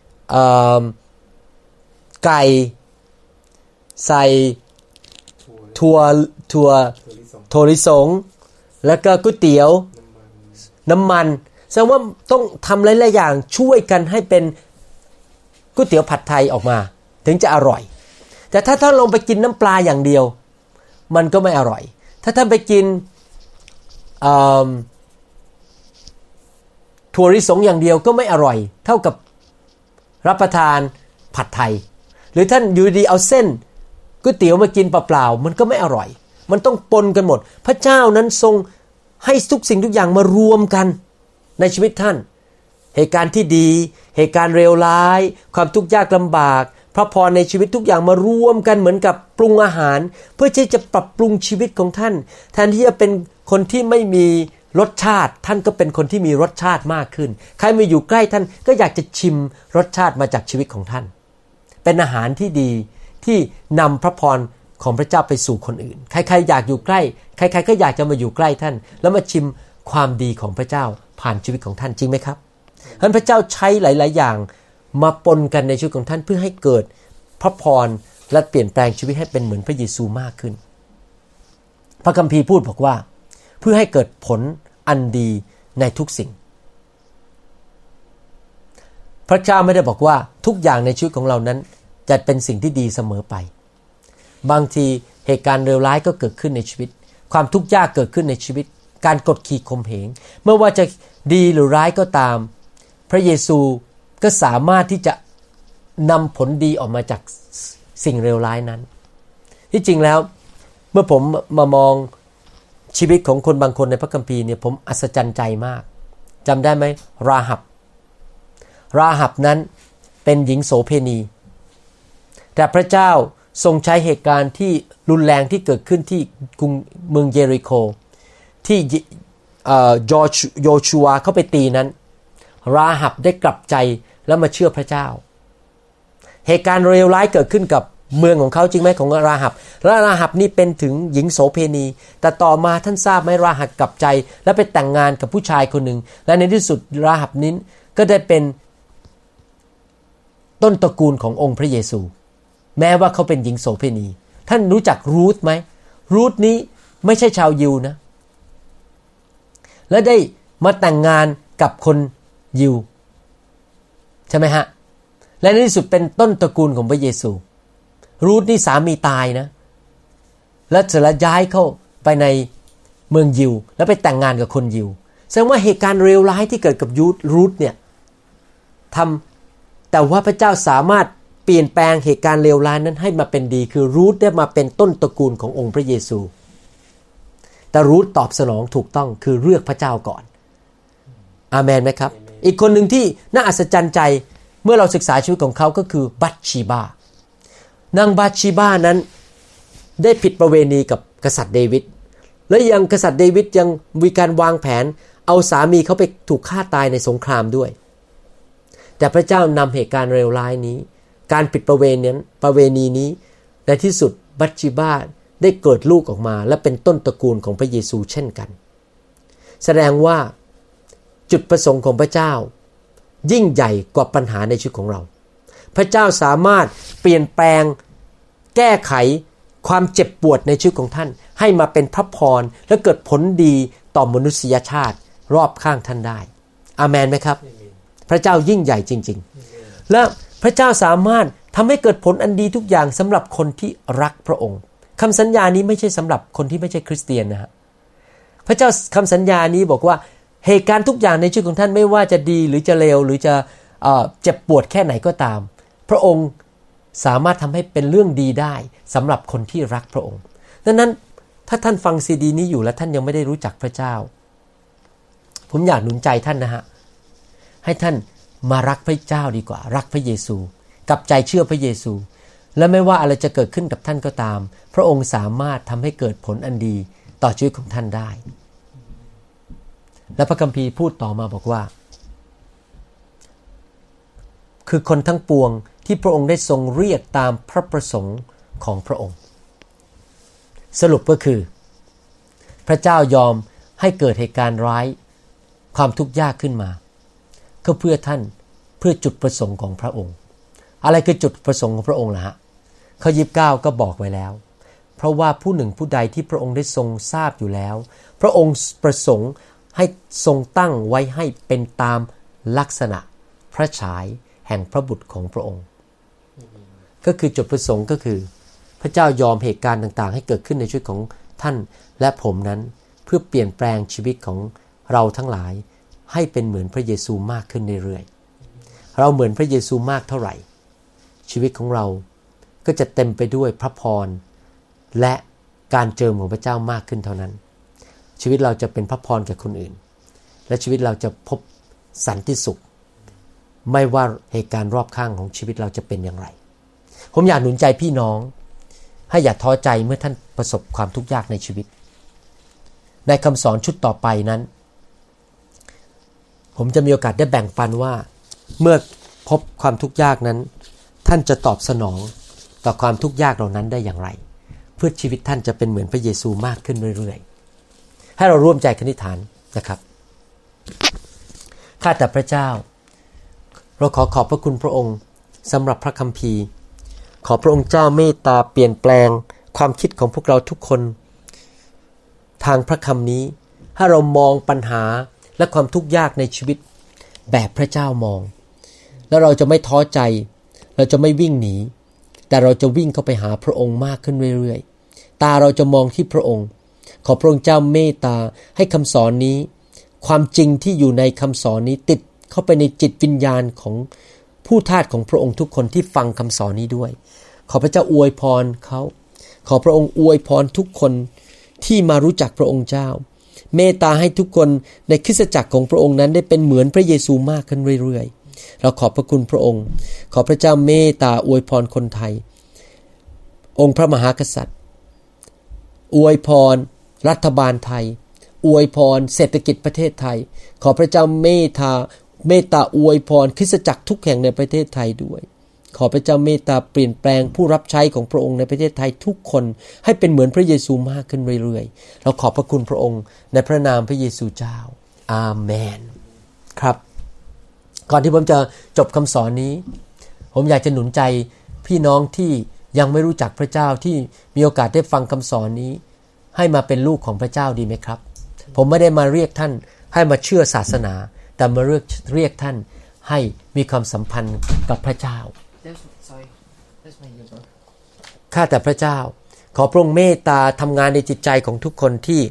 ไก่ใส่ถั่วถั่วถั่วลิสงแล้วก็ก๋วยเตี๋ยวน้ำมันแสดงว่าต้องทำหลายๆอย่างช่วยกันให้เป็นก๋วยเตี๋ยวผัดไทยออกมาถึงจะอร่อยแต่ถ้าท่านลงไปกินน้ำปลาอย่างเดียวมันก็ไม่อร่อยถ้าท่านไปกินถั่วลิสงอย่างเดียวก็ไม่อร่อยเท่ากับรับประทานผัดไทยหรือท่านอยู่ดีเอาเส้นก๋วยเตี๋ยวมากินเปล่าๆมันก็ไม่อร่อยมันต้องปนกันหมดพระเจ้านั้นทรงให้ทุกสิ่งทุกอย่างมารวมกันในชีวิตท่านเหตุการณ์ที่ดีเหตุการณ์เลวร้ายความทุกข์ยากลำบากพระพรในชีวิตทุกอย่างมารวมกันเหมือนกับปรุงอาหารเพื่อที่จะปรับปรุงชีวิตของท่านแทนที่จะเป็นคนที่ไม่มีรสชาติท่านก็เป็นคนที่มีรสชาติมากขึ้นใครมาอยู่ใกล้ท่านก็อยากจะชิมรสชาติมาจากชีวิตของท่านเป็นอาหารที่ดีที่นำพระพรของพระเจ้าไปสู่คนอื่นใครๆอยากอยู่ใกล้ใครๆก็อยากจะมาอยู่ใกล้ท่านแล้วมาชิมความดีของพระเจ้าผ่านชีวิตของท่านจริงไหมครับฉะนั้นพระเจ้าใช้หลายๆอย่างมาปนกันในชีวิตของท่านเพื่อให้เกิดพระพรและเปลี่ยนแปลงชีวิตให้เป็นเหมือนพระเยซูมากขึ้นพระคัมภีร์พูดบอกว่าเพื่อให้เกิดผลอันดีในทุกสิ่งพระเจ้าไม่ได้บอกว่าทุกอย่างในชีวิตของเรานั้นจะเป็นสิ่งที่ดีเสมอไปบางทีเหตุการณ์เลวร้ายก็เกิดขึ้นในชีวิตความทุกข์ยากเกิดขึ้นในชีวิตการกดขี่ข่มเหงไม่ว่าจะดีหรือร้ายก็ตามพระเยซูก็สามารถที่จะนำผลดีออกมาจากสิ่งเลวร้ายนั้นที่จริงแล้วเมื่อผมมามองชีวิตของคนบางคนในพระคัมภีร์เนี่ยผมอัศจรรย์ใจมากจำได้ไหมราหับราหับนั้นเป็นหญิงโสเภณีแต่พระเจ้าทรงใช้เหตุการณ์ที่รุนแรงที่เกิดขึ้นที่กรุงเมืองเยริโคที่โยชูวาเข้าไปตีนั้นราหับได้กลับใจแล้วมาเชื่อพระเจ้าเหตุการณ์เลวร้ายเกิดขึ้นกับเมืองของเขาจริงไหมของราหับและราหับนี่เป็นถึงหญิงโสเภณีแต่ต่อมาท่านทราบไหมราหับกลับใจและไปแต่งงานกับผู้ชายคนหนึ่งและในที่สุดราหับนี้ก็ได้เป็นต้นตระกูลขององค์พระเยซูแม้ว่าเขาเป็นหญิงโสเภณีท่านรู้จักรูธไหมรูธนี้ไม่ใช่ชาวยิวนะและได้มาแต่งงานกับคนยิวใช่ไหมฮะและในที่สุดเป็นต้นตระกูลของพระเยซูรูธนี่สามีตายนะและเสร็จแล้วย้ายเข้าไปในเมืองยิวแล้วไปแต่งงานกับคนยิวแสดงว่าเหตุการณ์เลวร้ายที่เกิดกับยูธรูธเนี่ยทำแต่ว่าพระเจ้าสามารถเปลี่ยนแปลงเหตุการณ์เลวร้ายนั้นให้มาเป็นดีคือรูธได้มาเป็นต้นตระกูลขององค์พระเยซูแต่รูธตอบสนองถูกต้องคือเลือกพระเจ้าก่อนอาเมนไหมครับอีกคนหนึ่งที่น่าอัศจรรย์ใจเมื่อเราศึกษาชีวิตของเขาก็คือบัตชีบานางบัตชีบานั้นได้ผิดประเวณีกับกษัตริย์เดวิดและยังกษัตริย์เดวิดยังมีการวางแผนเอาสามีเขาไปถูกฆ่าตายในสงครามด้วยแต่พระเจ้านำเหตุการณ์เลวร้ายนี้การผิดประเวณีนั้นประเวณีนี้ในที่สุดบัตชีบาได้เกิดลูกออกมาและเป็นต้นตระกูลของพระเยซูเช่นกันแสดงว่าจุดประสงค์ของพระเจ้ายิ่งใหญ่กว่าปัญหาในชีวิตของเราพระเจ้าสามารถเปลี่ยนแปลงแก้ไขความเจ็บปวดในชีวิตของท่านให้มาเป็นพระพรและเกิดผลดีต่อมนุษยชาติรอบข้างท่านได้อาเมนไหมครับพระเจ้ายิ่งใหญ่จริงๆและพระเจ้าสามารถทำให้เกิดผลอันดีทุกอย่างสำหรับคนที่รักพระองค์คำสัญญานี้ไม่ใช่สำหรับคนที่ไม่ใช่คริสเตียนนะฮะพระเจ้าคำสัญญานี้บอกว่าเหตุการณ์ทุกอย่างในชีวิตของท่านไม่ว่าจะดีหรือจะเลวหรือจะเอ่อเจ็บปวดแค่ไหนก็ตามพระองค์สามารถทำให้เป็นเรื่องดีได้สำหรับคนที่รักพระองค์ดังนั้นถ้าท่านฟังซีดีนี้อยู่และท่านยังไม่ได้รู้จักพระเจ้าผมอยากหนุนใจท่านนะฮะให้ท่านมารักพระเจ้าดีกว่ารักพระเยซูกลับใจเชื่อพระเยซูและไม่ว่าอะไรจะเกิดขึ้นกับท่านก็ตามพระองค์สามารถทำให้เกิดผลอันดีต่อชีวิตของท่านได้และพระคัมภีร์พูดต่อมาบอกว่าคือคนทั้งปวงที่พระองค์ได้ทรงเรียกตามพระประสงค์ของพระองค์สรุปก็คือพระเจ้ายอมให้เกิดเหตุการณ์ร้ายความทุกข์ยากขึ้นมาก็เพื่อท่านเพื่อจุดประสงค์ของพระองค์อะไรคือจุดประสงค์ของพระองค์ล่ะฮะข้อยี่สิบเก้าก็บอกไว้แล้วเพราะว่าผู้หนึ่งผู้ใดที่พระองค์ได้ทรงทราบอยู่แล้วพระองค์ประสงค์ให้ทรงตั้งไว้ให้เป็นตามลักษณะพระฉายแห่งพระบุตรของพระองค์ก็คือจุดประสงค์ก็คือพระเจ้ายอมเหตุการณ์ต่างๆให้เกิดขึ้นในชีวิตของท่านและผมนั้นเพื่อเปลี่ยนแปลงชีวิตของเราทั้งหลายให้เป็นเหมือนพระเยซูมากขึ้นเรื่อยๆเราเหมือนพระเยซูมากเท่าไหร่ชีวิตของเราก็จะเต็มไปด้วยพระพรและการเจิมของพระเจ้ามากขึ้นเท่านั้นชีวิตเราจะเป็นพระพรแก่คนอื่นและชีวิตเราจะพบสันติสุขไม่ว่าเหตุการณ์รอบข้างของชีวิตเราจะเป็นอย่างไรผมอยากหนุนใจพี่น้องให้อย่าท้อใจเมื่อท่านประสบความทุกข์ยากในชีวิตในคำสอนชุดต่อไปนั้นผมจะมีโอกาสได้แบ่งปันว่าเมื่อพบความทุกข์ยากนั้นท่านจะตอบสนองต่อความทุกข์ยากเหล่านั้นได้อย่างไรเพื่อชีวิตท่านจะเป็นเหมือนพระเยซูมากขึ้นเรื่อยๆให้เราร่วมใจอธิษฐานนะครับข้าแต่พระเจ้าเราขอขอบพระคุณพระองค์สำหรับพระคัมภีร์ขอพระองค์เจ้าเมตตาเปลี่ยนแปลงความคิดของพวกเราทุกคนทางพระคำนี้ให้เรามองปัญหาและความทุกข์ยากในชีวิตแบบพระเจ้ามองแล้วเราจะไม่ท้อใจเราจะไม่วิ่งหนีแต่เราจะวิ่งเข้าไปหาพระองค์มากขึ้นเรื่อยๆตาเราจะมองที่พระองค์ขอพระองค์เจ้าเมตตาให้คำสอนนี้ความจริงที่อยู่ในคำสอนนี้ติดเข้าไปในจิตวิญญาณของผู้ทาสของพระองค์ทุกคนที่ฟังคำสอนนี้ด้วยขอพระเจ้าอวยพรเขาขอพระองค์อวยพรทุกคนที่มารู้จักพระองค์เจ้าเมตตาให้ทุกคนในคริสตจักรของพระองค์นั้นได้เป็นเหมือนพระเยซูมากขึ้นเรื่อยๆเราขอบพระคุณพระองค์ขอพระเจ้าเมตตาอวยพรคนไทยองค์พระมหากษัตริย์อวยพรรัฐบาลไทยอวยพรเศรษฐกิจประเทศไทยขอพระเจ้าเมตตาเมตตาอวยพรคริสตจักรทุกแห่งในประเทศไทยด้วยขอพระเจ้าเมตตาเปลี่ยนแปลงผู้รับใช้ของพระองค์ในประเทศไทยทุกคนให้เป็นเหมือนพระเยซูมากขึ้นเรื่อยๆเราขอบพระคุณพระองค์ในพระนามพระเยซูเจ้าอาเมนครับก่อนที่ผมจะจบคำสอนนี้ผมอยากจะหนุนใจพี่น้องที่ยังไม่รู้จักพระเจ้าที่มีโอกาสได้ฟังคำสอนนี้ให้มาเป็นลูกของพระเจ้าดีไหมครับผมไม่ได้มาเรียกท่านให้มาเชื่อศาสนาแต่มาเรียกเรียกท่านให้มีความสัมพันธ์กับพระเจ้าข้าแต่พระเจ้าขอพระองค์เมตตาทำงานในจิตใจของทุกคนที่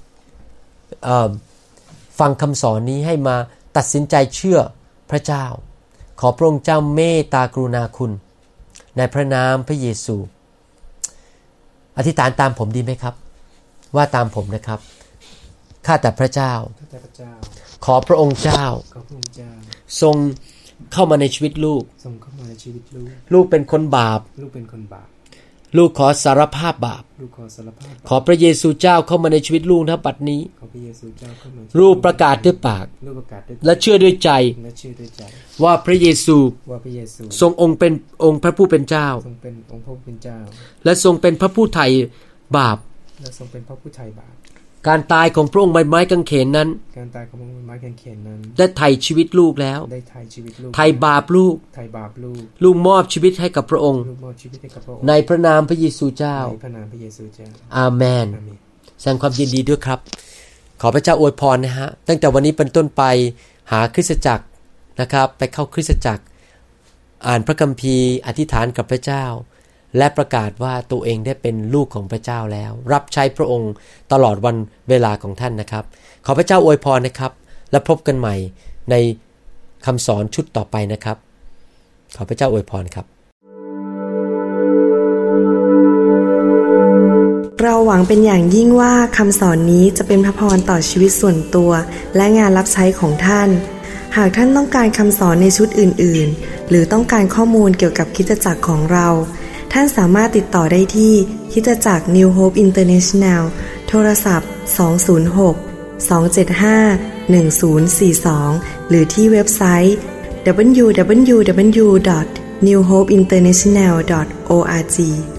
ฟังคำสอนนี้ให้มาตัดสินใจเชื่อพระเจ้าขอพระองค์เจ้าเมตตากรุณาคุณในพระนามพระเยซูอธิษฐานตามผมดีไหมครับว่าตามผมนะครับข้าแต่พระเจ้าขอพระองค์เจ้าทรงเข้ามาในชีวิตลูกทรงเข้ามาในชีวิตลูกลูกเป็นคนบาปลูกเป็นคนบาปลูกขอสารภาพบาปลูกขอสารภาพขอพระเยซูเจ้าเข้ามาในชีวิตลูกณบัดนี้ขอพระเยซูเจ้าเข้ามาลูกประกาศด้วยปากลูกประกาศด้วยและเชื่อด้วยใจและเชื่อด้วยใจว่าพระเยซูว่าพระเยซูทรงองค์เป็นองค์พระผู้เป็นเจ้าทรงเป็นองค์พระผู้เป็นเจ้าและทรงเป็นพระผู้ไถ่บาปและทรงเป็นพระผู้ไถ่บาปการตายของพระองค์บนไม้กางเขนนั้นการตายของพระองค์บนไม้กางเขนนั้นได้ไถ่ชีวิตลูกแล้วได้ไถ่ชีวิตลูกไถ่บาปลูกไถ่บาปลูกลูกมอบชีวิตให้กับพระองค์ลูกมอบชีวิตให้กับพระองค์ในพระนามพระเยซูเจ้าในพระนามพระเยซูเจ้าอาเมนแสดงความยินดีด้วยครับขอพระเจ้าอวยพรนะฮะตั้งแต่วันนี้เป็นต้นไปหาคริสตจักรนะครับไปเข้าคริสตจักรอ่านพระคัมภีร์อธิษฐานกับพระเจ้าและประกาศว่าตัวเองได้เป็นลูกของพระเจ้าแล้วรับใช้พระองค์ตลอดวันเวลาของท่านนะครับขอพระเจ้าอวยพรนะครับและพบกันใหม่ในคำสอนชุดต่อไปนะครับขอพระเจ้าอวยพรครับเราหวังเป็นอย่างยิ่งว่าคำสอนนี้จะเป็นพระพรต่อชีวิตส่วนตัวและงานรับใช้ของท่านหากท่านต้องการคำสอนในชุดอื่นๆหรือต้องการข้อมูลเกี่ยวกับคริสตจักรของเราท่านสามารถติดต่อได้ที่คริสตจักร New Hope International โทรศัพท์สอง ศูนย์ หก สอง เจ็ด ห้า หนึ่ง ศูนย์ สี่ สองหรือที่เว็บไซต์ดับเบิลยู ดับเบิลยู ดับเบิลยู ดอท นิว โฮป อินเตอร์เนชั่นแนล ดอท โอ อาร์ จี